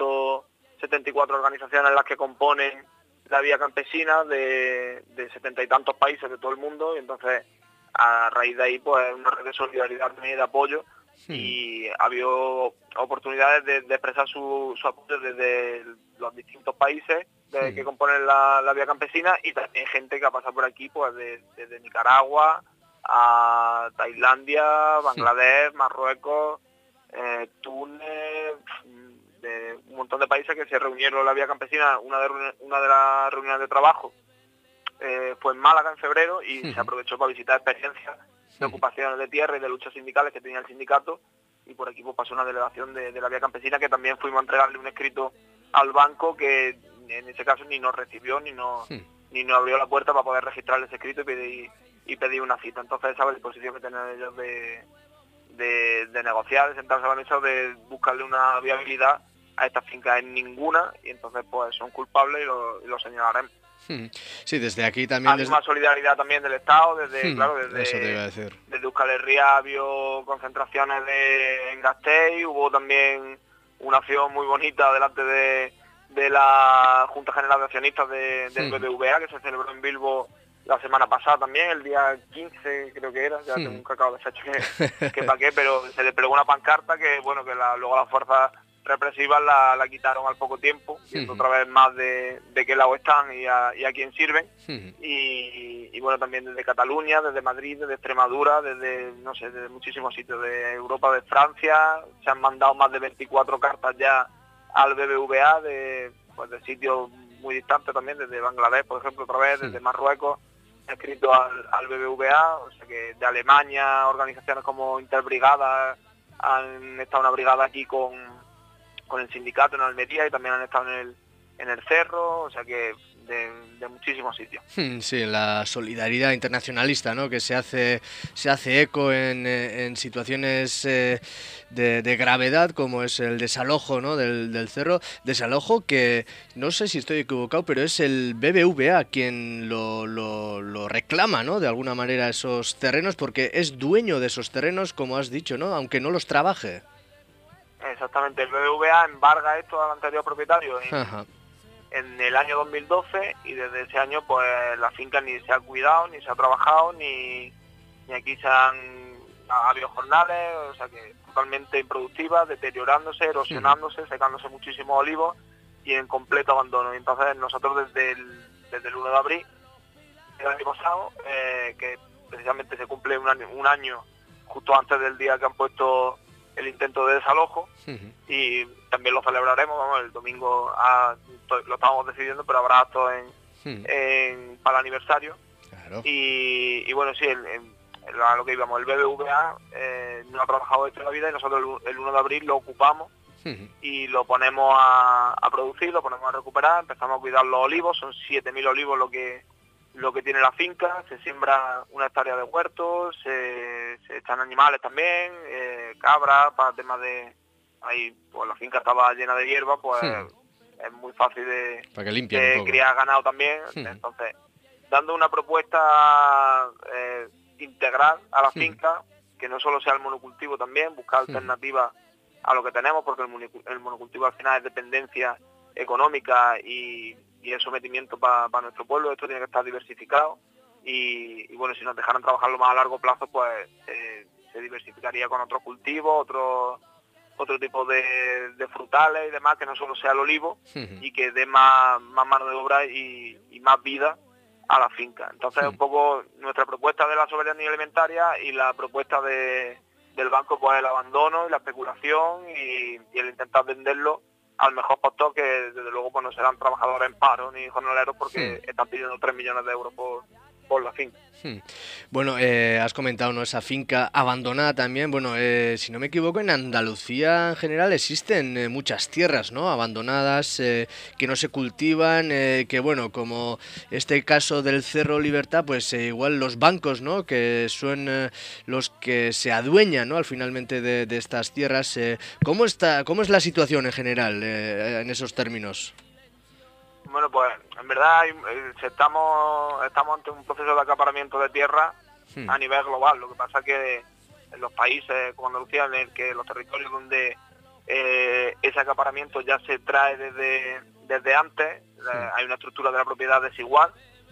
174 organizaciones las que componen la Vía Campesina de 70 y tantos países de todo el mundo, y entonces a raíz de ahí pues una red de solidaridad y de apoyo, y ha habido oportunidades de expresar su apoyo desde los distintos países que componen la Vía Campesina, y también gente que ha pasado por aquí pues desde Nicaragua a Tailandia, Bangladesh, Marruecos, Túnez, de un montón de países que se reunieron en la Vía Campesina. Una de las reuniones de trabajo fue en Málaga en febrero, y se aprovechó para visitar experiencias de ocupaciones de tierra y de luchas sindicales que tenía el sindicato, y por aquí pues pasó una delegación de la Vía Campesina, que también fuimos a entregarle un escrito al banco, que en ese caso ni nos recibió ni nos abrió la puerta para poder registrar ese escrito y pedir una cita. Entonces esa disposición que tienen ellos de negociar, de sentarse a la mesa, de buscarle una viabilidad a esta finca, en ninguna, y entonces pues son culpables y lo señalaremos.
Sí, desde aquí también...
Hay más solidaridad también del Estado, desde
eso te iba a decir.
Desde Euskal Herria había concentraciones en Gasteiz, hubo también una acción muy bonita delante de la Junta General de Accionistas del BBVA, que se celebró en Bilbo la semana pasada también, el día 15 creo que era, ya tengo un cacao de fecha que pa' qué, pero se desplegó una pancarta que bueno, que luego las fuerzas represivas la quitaron al poco tiempo, viendo otra vez más de qué lado están y a quién sirven. Y bueno, también desde Cataluña, desde Madrid, desde Extremadura, desde muchísimos sitios de Europa, de Francia. Se han mandado más de 24 cartas ya al BBVA de sitios muy distantes también, desde Bangladesh, por ejemplo, otra vez, desde Marruecos, escrito al BBVA, o sea que de Alemania, organizaciones como Interbrigada han estado una brigada aquí con el sindicato en Almería, y también han estado en el Cerro, o sea que de muchísimos sitios.
Sí, la solidaridad internacionalista, ¿no?, que se hace eco en situaciones de gravedad, como es el desalojo, ¿no?, del Cerro. Desalojo que, no sé si estoy equivocado, pero es el BBVA quien lo reclama, ¿no?, de alguna manera, esos terrenos, porque es dueño de esos terrenos, como has dicho, ¿no?, aunque no los trabaje.
Exactamente, el BBVA embarga esto al anterior propietario en el año 2012, y desde ese año pues la finca ni se ha cuidado, ni se ha trabajado, ni aquí ha habido jornales, o sea que totalmente improductiva, deteriorándose, erosionándose, secándose muchísimos olivos y en completo abandono. Y entonces nosotros desde el 1 de abril del año pasado, que precisamente se cumple un año justo antes del día que han puesto el intento de desalojo, y también lo celebraremos, el domingo lo estamos decidiendo, pero habrá actos para el aniversario.
Claro.
Y bueno, sí, a lo que íbamos, el BBVA no ha trabajado esto en la vida, y nosotros el 1 de abril lo ocupamos y lo ponemos a producir, lo ponemos a recuperar, empezamos a cuidar los olivos. Son 7.000 olivos lo que tiene la finca. Se siembra una hectárea de huertos, se echan animales también, cabras, para temas de... Ahí pues la finca estaba llena de hierba, pues es muy fácil de criar ganado también. Entonces, dando una propuesta integral a la finca, que no solo sea el monocultivo también, buscar alternativas a lo que tenemos, porque el monocultivo al final es dependencia económica y es sometimiento para nuestro pueblo. Esto tiene que estar diversificado, y bueno, si nos dejaran trabajarlo más a largo plazo, pues se diversificaría con otros cultivos, otro tipo de frutales y demás, que no solo sea el olivo, y que dé más mano de obra y más vida a la finca. Entonces un poco nuestra propuesta de la soberanía alimentaria y la propuesta de del banco pues el abandono y la especulación y el intentar venderlo al mejor postor, que desde luego pues no serán trabajadores en paro ni jornaleros, porque están pidiendo 3 millones de euros por la finca.
Bueno, has comentado, ¿no?, esa finca abandonada también. Bueno, si no me equivoco, en Andalucía en general existen muchas tierras, ¿no?, abandonadas, que no se cultivan, que bueno, como este caso del Cerro Libertad, pues igual los bancos, ¿no?, que son los que se adueñan, ¿no?, al finalmente de estas tierras. ¿Cómo es la situación en general en esos términos?
Bueno, pues en verdad estamos ante un proceso de acaparamiento de tierra a nivel global. Lo que pasa es que en los países como Andalucía, en el que los territorios donde ese acaparamiento ya se trae desde antes, hay una estructura de la propiedad desigual,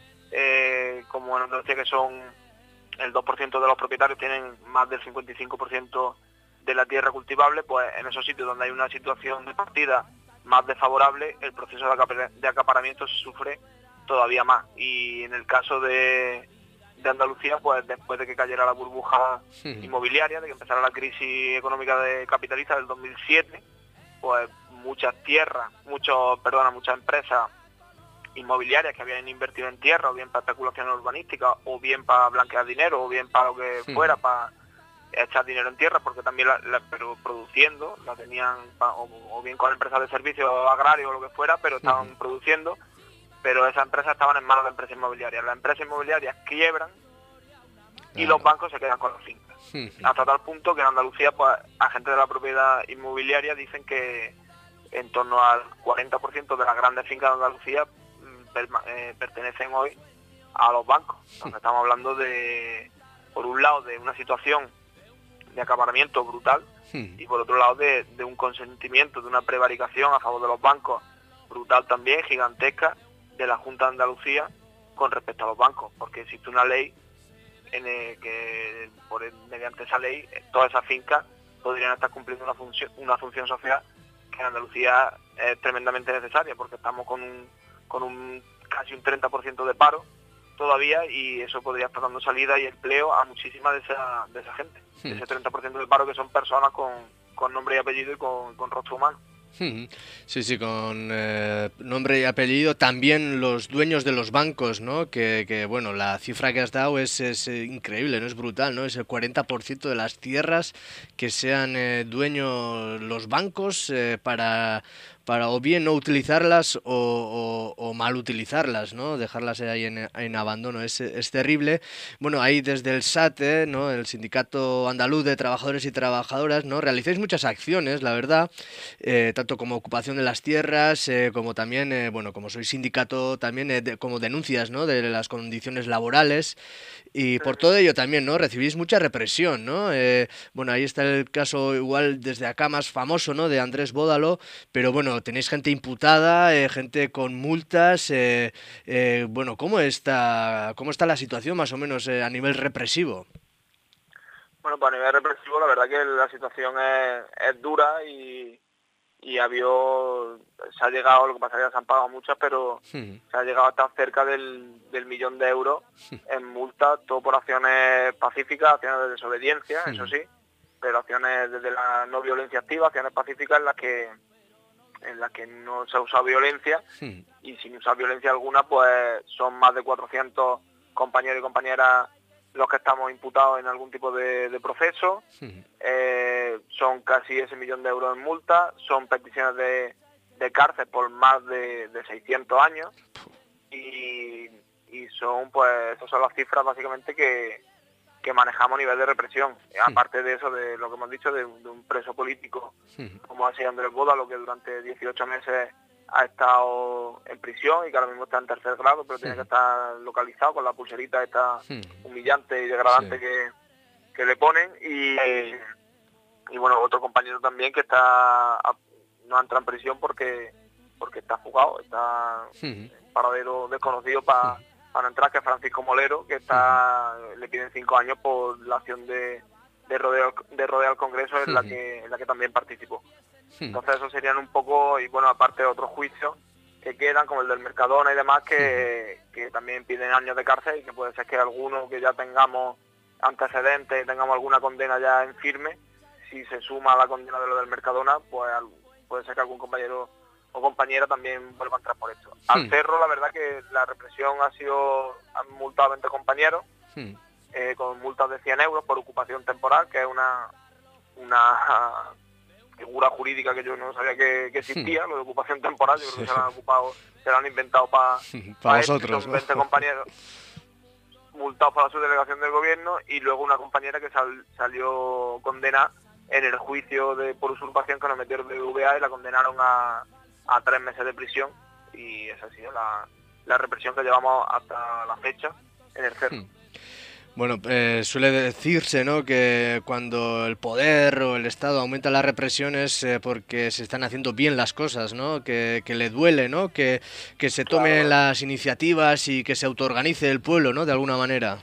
como en Andalucía, que son el 2% de los propietarios tienen más del 55% de la tierra cultivable, pues en esos sitios donde hay una situación de partida más desfavorable, el proceso de acaparamiento se sufre todavía más. Y en el caso de Andalucía, pues después de que cayera la burbuja inmobiliaria, de que empezara la crisis económica capitalista del 2007, pues muchas empresas inmobiliarias que habían invertido en tierra, o bien para especulación urbanística, o bien para blanquear dinero, o bien para lo que fuera, para echar dinero en tierra, porque también pero produciendo, la tenían, o bien con empresas de servicios agrarios o lo que fuera, pero estaban produciendo, pero esas empresas estaban en manos de empresas inmobiliarias. Las empresas inmobiliarias quiebran y los bancos se quedan con las fincas. Hasta tal punto que en Andalucía, pues, agentes de la propiedad inmobiliaria dicen que en torno al 40% de las grandes fincas de Andalucía pertenecen hoy a los bancos. Entonces estamos hablando por un lado, de una situación de acaparamiento brutal, y por otro lado de un consentimiento, de una prevaricación a favor de los bancos brutal también, gigantesca, de la Junta de Andalucía con respecto a los bancos, porque existe una ley mediante esa ley todas esas fincas podrían estar cumpliendo una función social que en Andalucía es tremendamente necesaria, porque estamos con casi un 30% de paro todavía, y eso podría estar dando salida y empleo a muchísima de esa gente, ese 30% de paro, que son personas con nombre y apellido y con rostro humano.
Sí, con nombre y apellido. También los dueños de los bancos, ¿no? Que bueno, la cifra que has dado es increíble, ¿no? Es brutal, ¿no? Es el 40% de las tierras que sean dueños los bancos para o bien no utilizarlas o mal utilizarlas, ¿no? Dejarlas ahí en abandono. Es terrible. Bueno, ahí desde el SAT, ¿no?, el Sindicato Andaluz de Trabajadores y Trabajadoras, ¿no?, realizáis muchas acciones, la verdad, tanto como ocupación de las tierras, como también, bueno, como sois sindicato, también como denuncias, ¿no?, de las condiciones laborales, y por todo ello también, ¿no?, recibís mucha represión, ¿no? Bueno, ahí está el caso igual desde acá más famoso, ¿no?, de Andrés Bódalo, pero bueno, tenéis gente imputada, gente con multas, bueno, ¿cómo está la situación más o menos a nivel represivo?
Bueno, pues a nivel represivo la verdad que la situación es dura y se ha llegado, lo que pasa es que se han pagado muchas, pero se ha llegado a estar cerca del 1.000.000 de euros en multas, todo por acciones pacíficas, acciones de desobediencia, eso sí, pero acciones desde la no violencia activa, acciones pacíficas en las que no se ha usado violencia, y sin usar violencia alguna, pues son más de 400 compañeros y compañeras los que estamos imputados en algún tipo de proceso. Son casi ese 1.000.000 de euros en multa, son peticiones de cárcel por más de 600 años, y son, pues, esas son las cifras básicamente que manejamos a nivel de represión. Aparte de eso, de lo que hemos dicho, de un preso político como ha sido Andrés Bódalo, que durante 18 meses ha estado en prisión y que ahora mismo está en 3er grado, pero tiene que estar localizado con la pulserita esta humillante y degradante que le ponen, y bueno, otro compañero también que no entra en prisión porque está fugado, está en paradero desconocido para no entrar, que es Francisco Molero, que le piden 5 años por la acción de rodeo al Congreso en la que también participó. Entonces eso serían un poco, y bueno, aparte otros juicios que quedan, como el del Mercadona y demás, que también piden años de cárcel, y que puede ser que alguno que ya tengamos antecedentes, tengamos alguna condena ya en firme, si se suma a la condena de lo del Mercadona, pues puede ser que algún compañero o compañera también vuelva a entrar por esto. Al Cerro, la verdad que la represión han multado a 20 compañeros, con multas de 100 euros por ocupación temporal, que es una figura jurídica que yo no sabía que existía, lo de ocupación temporal. Yo creo que se lo han inventado para
vosotros,
son 20 compañeros multados para la subdelegación del gobierno, y luego una compañera que salió condenada en el juicio por usurpación que nos metieron de VA y la condenaron a 3 meses de prisión, y esa ha sido la represión que llevamos hasta la fecha en el Cerro.
Bueno, suele decirse, ¿no?, que cuando el poder o el Estado aumenta la represión es porque se están haciendo bien las cosas, ¿no?, que le duele, ¿no?, que se tomen las iniciativas y que se autoorganice el pueblo, ¿no?, de alguna manera.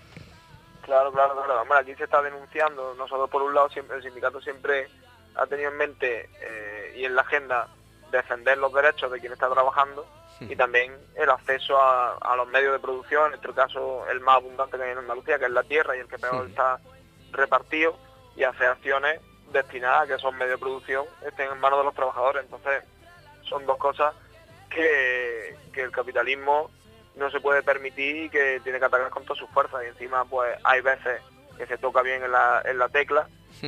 Claro. Hombre, aquí se está denunciando. Nosotros, por un lado, el sindicato siempre ha tenido en mente y en la agenda defender los derechos de quien está trabajando, y también el acceso a los medios de producción, en nuestro caso el más abundante que hay en Andalucía, que es la tierra, y el que peor está repartido, y hacer acciones destinadas a que esos medios de producción estén en manos de los trabajadores. Entonces son dos cosas que el capitalismo no se puede permitir y que tiene que atacar con todas sus fuerzas, y encima pues hay veces que se toca bien en la tecla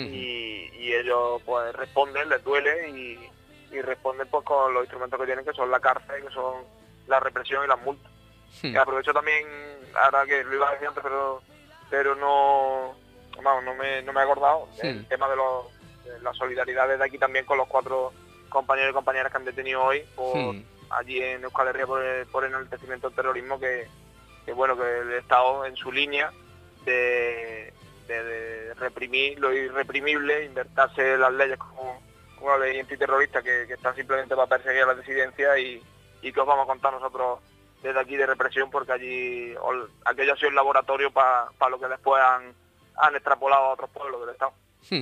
y ellos pues responden, les duele y responden pues con los instrumentos que tienen, que son la cárcel, que son la represión y las multas. Y aprovecho también, ahora que lo iba a decir antes, pero no me he acordado, el tema de la solidaridad desde aquí también con los 4 compañeros y compañeras que han detenido hoy allí en Euskal Herria por enaltecimiento del terrorismo, que bueno, que el Estado en su línea de reprimir lo irreprimible, invertirse las leyes como una ley antiterrorista que está simplemente para perseguir a la disidencia, y que os vamos a contar nosotros desde aquí de represión, porque allí aquello ha sido el laboratorio para lo que después han extrapolado a otros pueblos del Estado.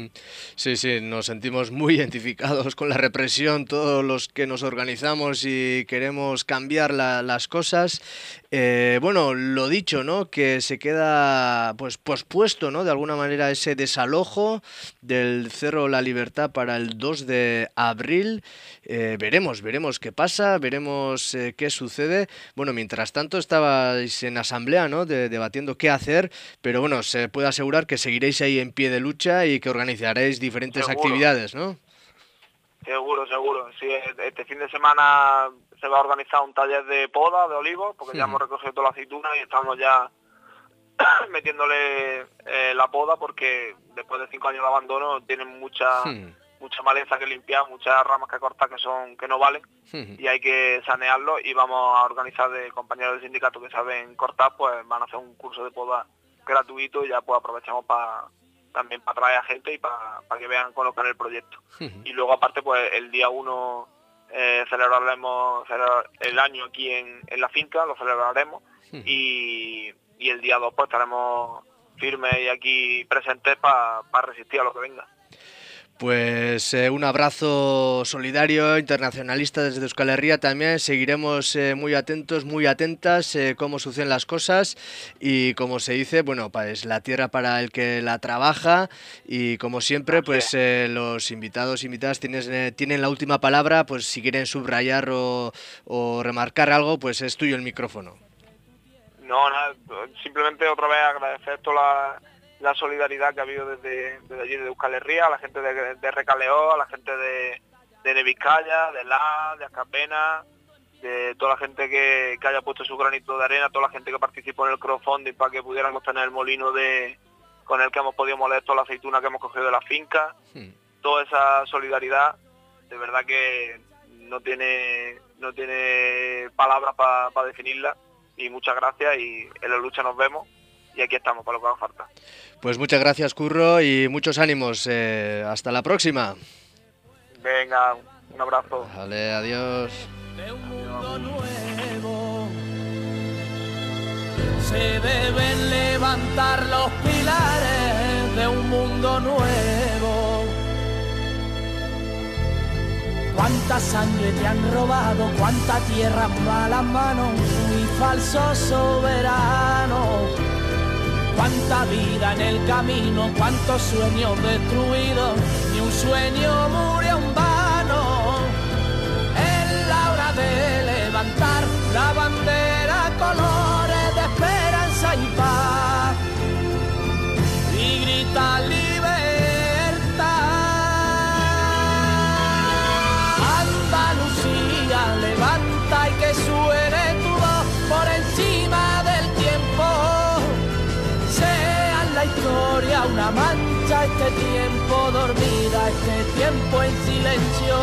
Sí, nos sentimos muy identificados con la represión, todos los que nos organizamos y queremos cambiar las cosas. Bueno, lo dicho, ¿no?, que se queda pues pospuesto, ¿no?, de alguna manera ese desalojo del Cerro La Libertad para el 2 de abril. Veremos qué pasa, veremos qué sucede. Bueno, mientras tanto estabais en asamblea, ¿no?, debatiendo qué hacer, pero bueno, se puede asegurar que seguiréis ahí en pie de lucha y que organizaréis diferentes actividades, ¿no?
Seguro. Sí, este fin de semana se va a organizar un taller de poda de olivos, porque ya hemos recogido toda la aceituna y estamos ya metiéndole la poda, porque después de 5 años de abandono tienen mucha maleza que limpiar, muchas ramas que cortar que no valen, y hay que sanearlo, y vamos a organizar de compañeros del sindicato que saben cortar, pues van a hacer un curso de poda gratuito, y ya pues aprovechamos también para traer a gente y para que vean colocar el proyecto. Y luego aparte pues el día 1 celebraremos el año aquí en la finca, lo celebraremos, y el día 2 pues estaremos firmes y aquí presentes para resistir a lo que venga.
Pues un abrazo solidario, internacionalista desde Euskal Herria también. Seguiremos muy atentos, muy atentas cómo suceden las cosas, y como se dice, bueno, pues la tierra para el que la trabaja, y como siempre, pues los invitados e invitadas tienen la última palabra. Pues si quieren subrayar o remarcar algo, pues es tuyo el micrófono.
No, nada, simplemente otra vez agradecer toda la solidaridad que ha habido desde allí de Euskal Herria, a la gente de Recaleó, a la gente de Nevizcaya, de Azcapena, de toda la gente que haya puesto su granito de arena, toda la gente que participó en el crowdfunding para que pudiéramos tener el molino con el que hemos podido moler toda la aceituna que hemos cogido de la finca. Toda esa solidaridad, de verdad que no tiene palabras para definirla, y muchas gracias, y en la lucha nos vemos. Y aquí estamos para lo que haga falta.
Pues muchas gracias, Curro, y muchos ánimos. Hasta la próxima.
Venga, un abrazo.
Vale, adiós.
De un mundo nuevo se deben levantar los pilares de un mundo nuevo. Cuánta sangre te han robado, cuánta tierra en malas manos, y falso soberano. cuánta vida en el camino, cuántos sueños destruidos, ni un sueño murió en vano. Es la hora de levantar la bandera, colores de esperanza y paz, y gritar libertad. Andalucía, levanta y que suene tu voz por encima del tiempo. Sea en la historia una mancha, este tiempo dormida, este tiempo en silencio.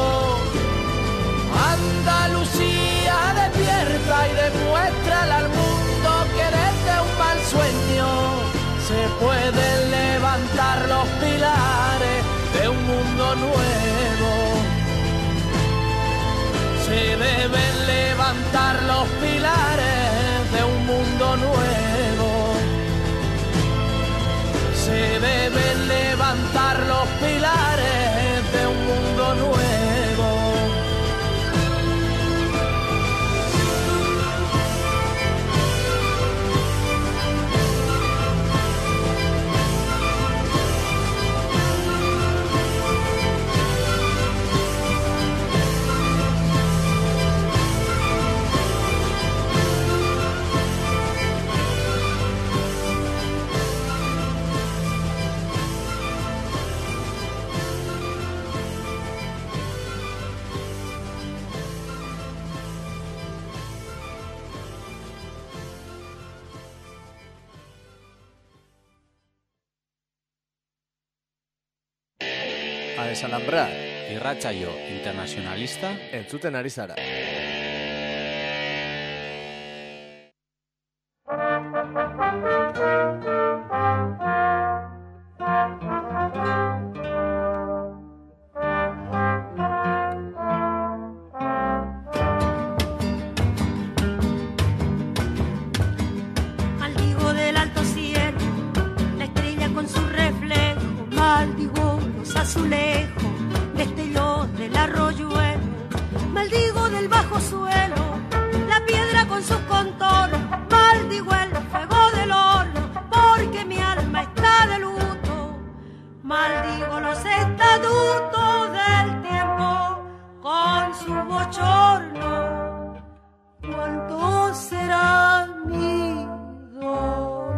Andalucía, despierta y demuéstrale al mundo que desde un mal sueño se pueden levantar los pilares de un mundo nuevo. Se deben levantar los pilares de un mundo nuevo. Se deben levantar los pilares de un mundo nuevo.
Desalambrar
irratsaio internacionalista
entzuten ari zara.
Maldigo del alto cielo, la estrella con su reflejo, maldigo los azulejos, destellos del arroyuelo, maldigo del bajo suelo, la piedra con sus contornos, maldigo el fuego del horno, porque mi alma está de luto, maldigo los estatutos del tiempo con su bochorno. ¿Cuánto será mi dolor?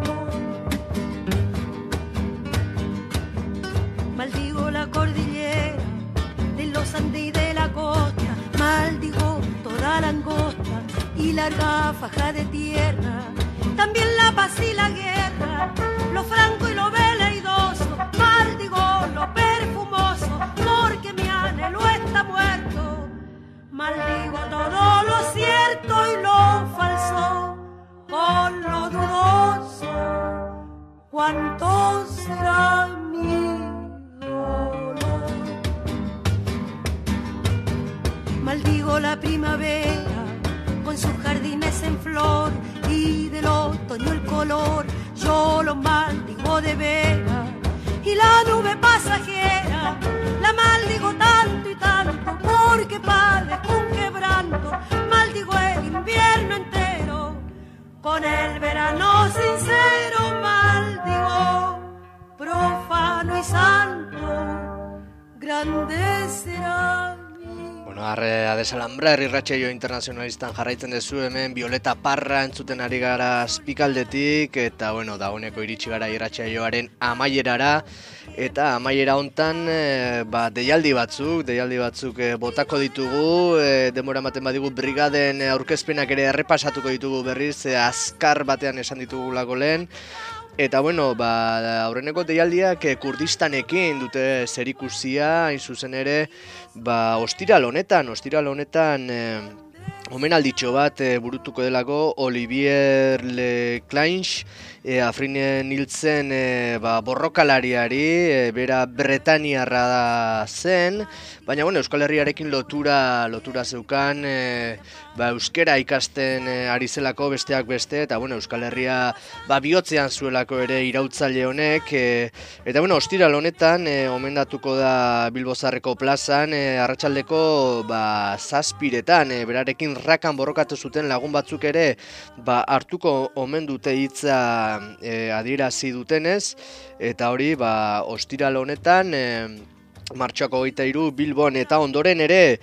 Maldigo la cordillera de los Andes y de la costa, maldigo toda la angosta y larga faja de tierra, también la paz y la guerra, lo franco y lo veleidoso, maldigo lo perfumoso, porque mi anhelo está muerto, maldigo todo lo cierto y lo falso con lo dudoso. ¿Cuánto será mi dolor? Maldigo la primavera con sus jardines en flor y del otoño el color, yo lo maldigo de veras. Y la nube pasajera la maldigo tanto y tanto, porque padezco un quebranto, maldigo el invierno entero con el verano sincero, maldigo profano y santo, grande será.
Bueno, a Desalambrar irratsaio internazionalistan jarraitzen dezu, hemen Violeta Parra entzuten ari gara azpikaldetik, eta bueno, dagoeneko iritsi gara irratsaioaren amaierara, eta amaiera hontan deialdi batzuk botako ditugu, denbora ematen badigu brigaden aurkezpenak ere errepasatuko ditugu berriz, azkar batean esan ditugulako lehen. Eta bueno, aurreneko deialdiak Kurdistanekin dute zerikusia, hain zuzen ere, ostiral honetan omenalditxo bat burutuko delako Olivier Leclanche, Afrinen hiltzen borrokalariari, bera Bretaniarra zen, baina bueno, Euskal Herriarekin lotura zeukan, euskera ikasten ari zelako besteak beste, eta bueno, Euskal Herria bihotzean zuelako ere irautzaile honek, eta bueno, ostiral honetan omendatuko da Bilbozarreko plazan, arratsaldeko 7:00, berarekin errakan borrokatu zuten lagun batzuk ere hartuko omen dute hitza adierazi dutenez, eta hori ostiral honetan martxoak 23 Bilbon, eta ondoren ere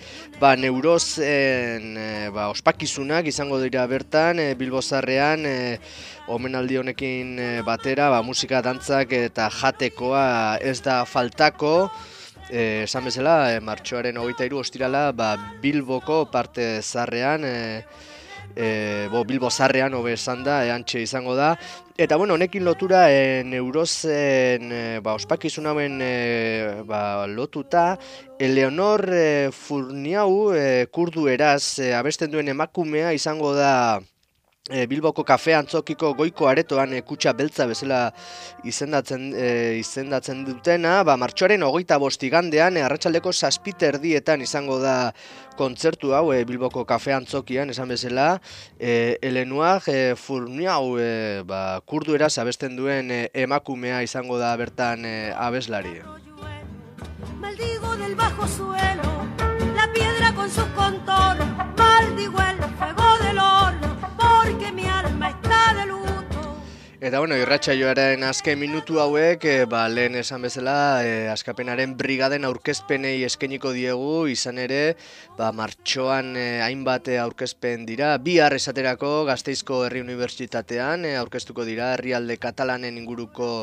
Neurozen ospakizunak izango dira bertan Bilbo Zarrean, omenaldi honekin batera musika, dantzak eta jatekoa ez da faltako. Esan bezala, martxoaren 23 ostirala Bilboko parte zarrean, Bilbo Zarrean hobe esan da, hantxe izango da. Eta honekin lotura Neurozen ospakizun hauen lotuta, Eleonor Furniau kurdu eraz abesten duen emakumea izango da Bilboko kafe antzokiko goiko aretoan kutxa beltza bezala izendatzen dutena, martxoaren 25 igandean arratsaldeko 7:30 izango da kontzertu hau Bilboko kafe antzokian, esan bezala. Eleanor Furniau kurdu eraz abesten duen emakumea izango da bertan abeslari.
Maldigo del bajo suelo, la piedra con sus contornos, maldigo el fuego del horno, porque mi alma está de luto.
Eta irratsaioaren azken minutu hauek, lehen esan bezala, Askapenaren brigaden aurkezpenei eskainiko diegu, izan ere, martxoan hainbat aurkezpen dira, bihar esaterako Gasteizko Herri Unibertsitatean aurkeztuko dira, herrialde katalanen inguruko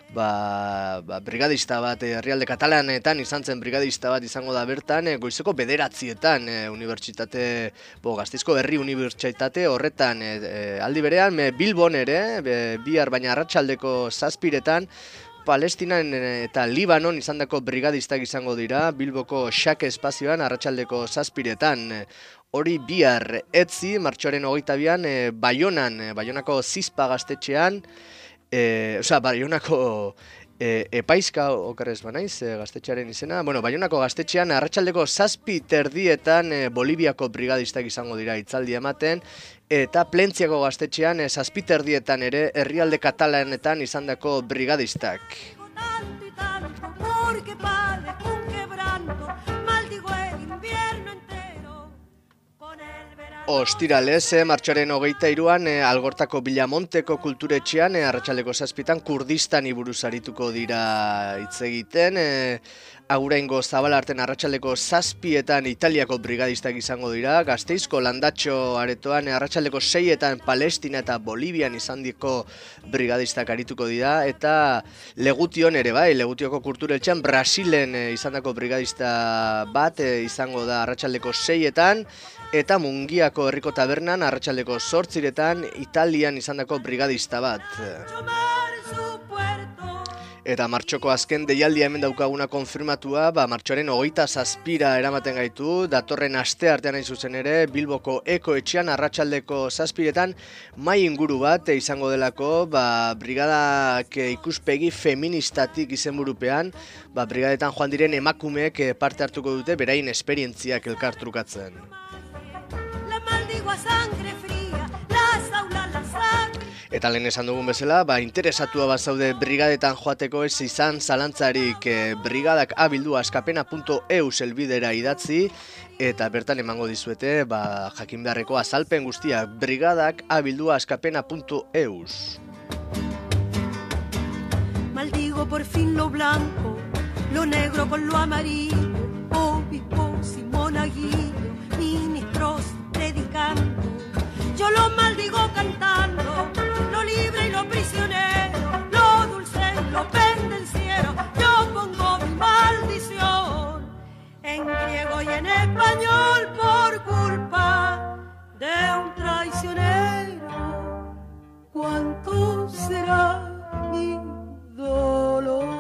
brigadista bat, herrialde katalanetan izan zen brigadista bat izango da bertan, goizeko 9:00 Gasteizko Herri Unibertsitate horretan, aldi berean Bilbon ere, bihar baina arratsaldeko 7:00 Palestinan eta Libanon izandako brigadistak izango dira, Bilboko Xake espazioan arratsaldeko 7:00. Hori bihar etzi, martxoaren 22an, Baionako Zizpa gaztetxean, Baionako Epaizka okerrez banaiz, gaztetxearen izena. Baionako gaztetxean arratsaldeko 7:30 Boliviako brigadistak izango dira hitzaldi ematen, eta Plentziako gaztetxean 7:30 ere herrialde katalanetan izandako brigadistak. Ostiralez, martxoaren 23an Algortako Bilamonteko kulturetxean arratsaldeko 7:00 Kurdistani buruz arituko dira hitz egiten. Aguraingo Zabalarten arratsaldeko 7:00 Italiako brigadistak izango dira. Gasteizko Landatxo aretoan arratsaldeko 6:00 Palestina eta Bolivian izandiko brigadistak arituko dira. Eta Legution ere Legutioko kulturetxean Brasilen izandako brigadista bat izango da arratsaldeko 6:00. Eta Mungiako herriko tabernan arratsaldeko 8:00 Italian izandako brigadista bat. Eta martxoko azken deialdia hemen daukaguna konfirmatua, martxoaren 27 eramaten gaitu, datorren asteartean hain zuzen ere, Bilboko Eko etxean arratsaldeko 7:00 mai inguru bat izango delako, brigadak ikuspegi feministatik izenburupean, brigadetan joan diren emakumeek parte hartuko dute berain esperientziak elkartrukatzen. Eta lehen esan dugun bezala, interesatua bazaude brigadetan joateko ez izan zalantzarik, brigadak abildua.askapena.eu helbidera idatzi, eta bertan emango dizuete jakin beharreko azalpen guztiak, brigadak abildua.askapena.eu.
Maldigo por fin lo blanco, lo negro con lo amarillo, obispos y monaguillos, ministros predicando. Yo lo maldigo cantando, lo libre y lo prisionero, lo dulce y lo pendenciero. Yo pongo mi maldición en griego y en español por culpa de un traicionero. ¿Cuánto será mi dolor?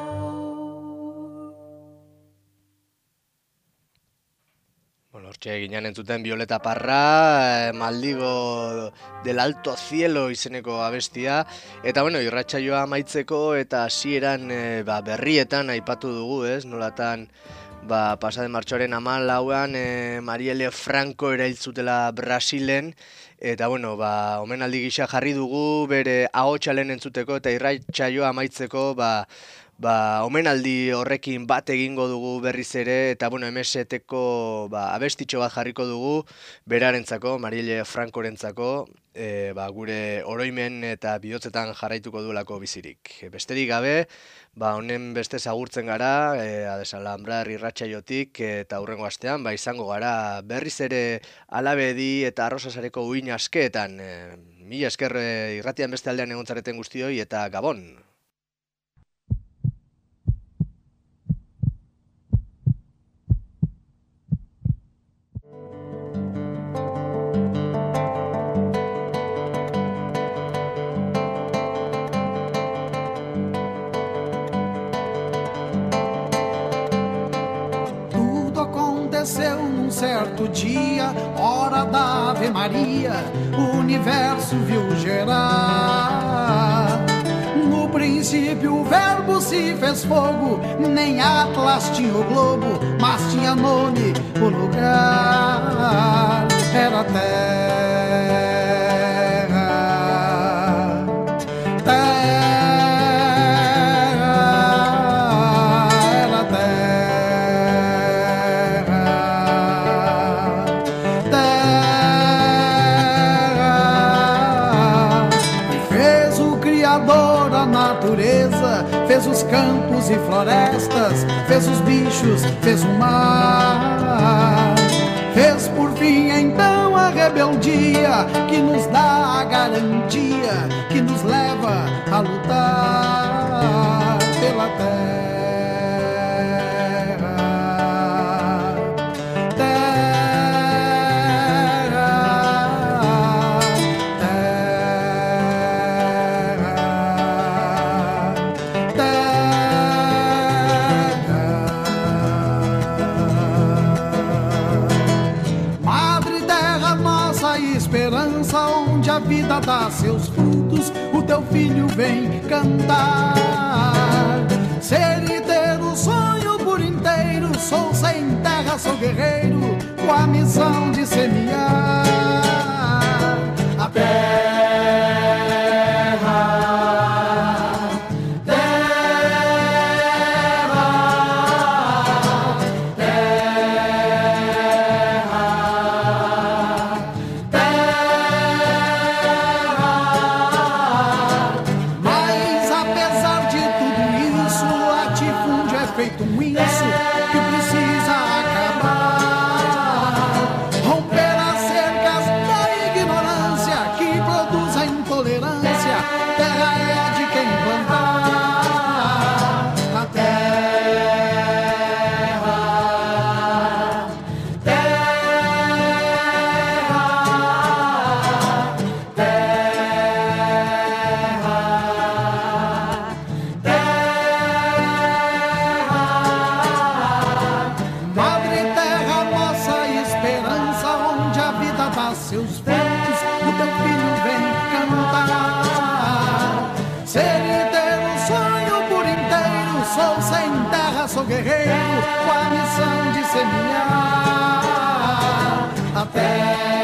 Hortxe ginean entzuten Violeta Parra, Maldigo del Alto Cielo izeneko abestia. Eta irratsaioa amaitzeko eta hasieran berrietan aipatu dugu, nolatan pasaden martxoaren 14an Marielle Franco erail zutela Brasilen. Eta omenaldi gisa jarri dugu bere ahotsa lehen entzuteko eta irratsaioa amaitzeko Omenaldi horrekin bat egingo dugu berriz ere, eta MST-ko abestitxo bat jarriko dugu, berarentzako, Marielle Francorentzako, gure oroimen eta bihotzetan jarraituko duelako bizirik. Besterik gabe, honen beste agurtzen gara, Alhambra irratsaiotik, eta hurrengo astean, izango gara berriz ere Alabedi eta Arrosasareko uin askeetan. Mila esker irratian beste aldean egon zareten guztioi, eta Gabon!
Aconteceu num certo dia, hora da Ave Maria, o universo viu gerar. No princípio o verbo se fez fogo, nem Atlas tinha o globo, mas tinha nome o lugar. Era fez os campos e florestas, fez os bichos, fez o mar. Fez por fim então a rebeldia que nos dá a garantia, que nos leva a lutar pela terra. A vida dá seus frutos, o teu filho vem cantar. Ser e ter o sonho por inteiro, sou sem terra, sou guerreiro, com a missão de semear a terra. Sou guerreiro com a missão de semear a terra.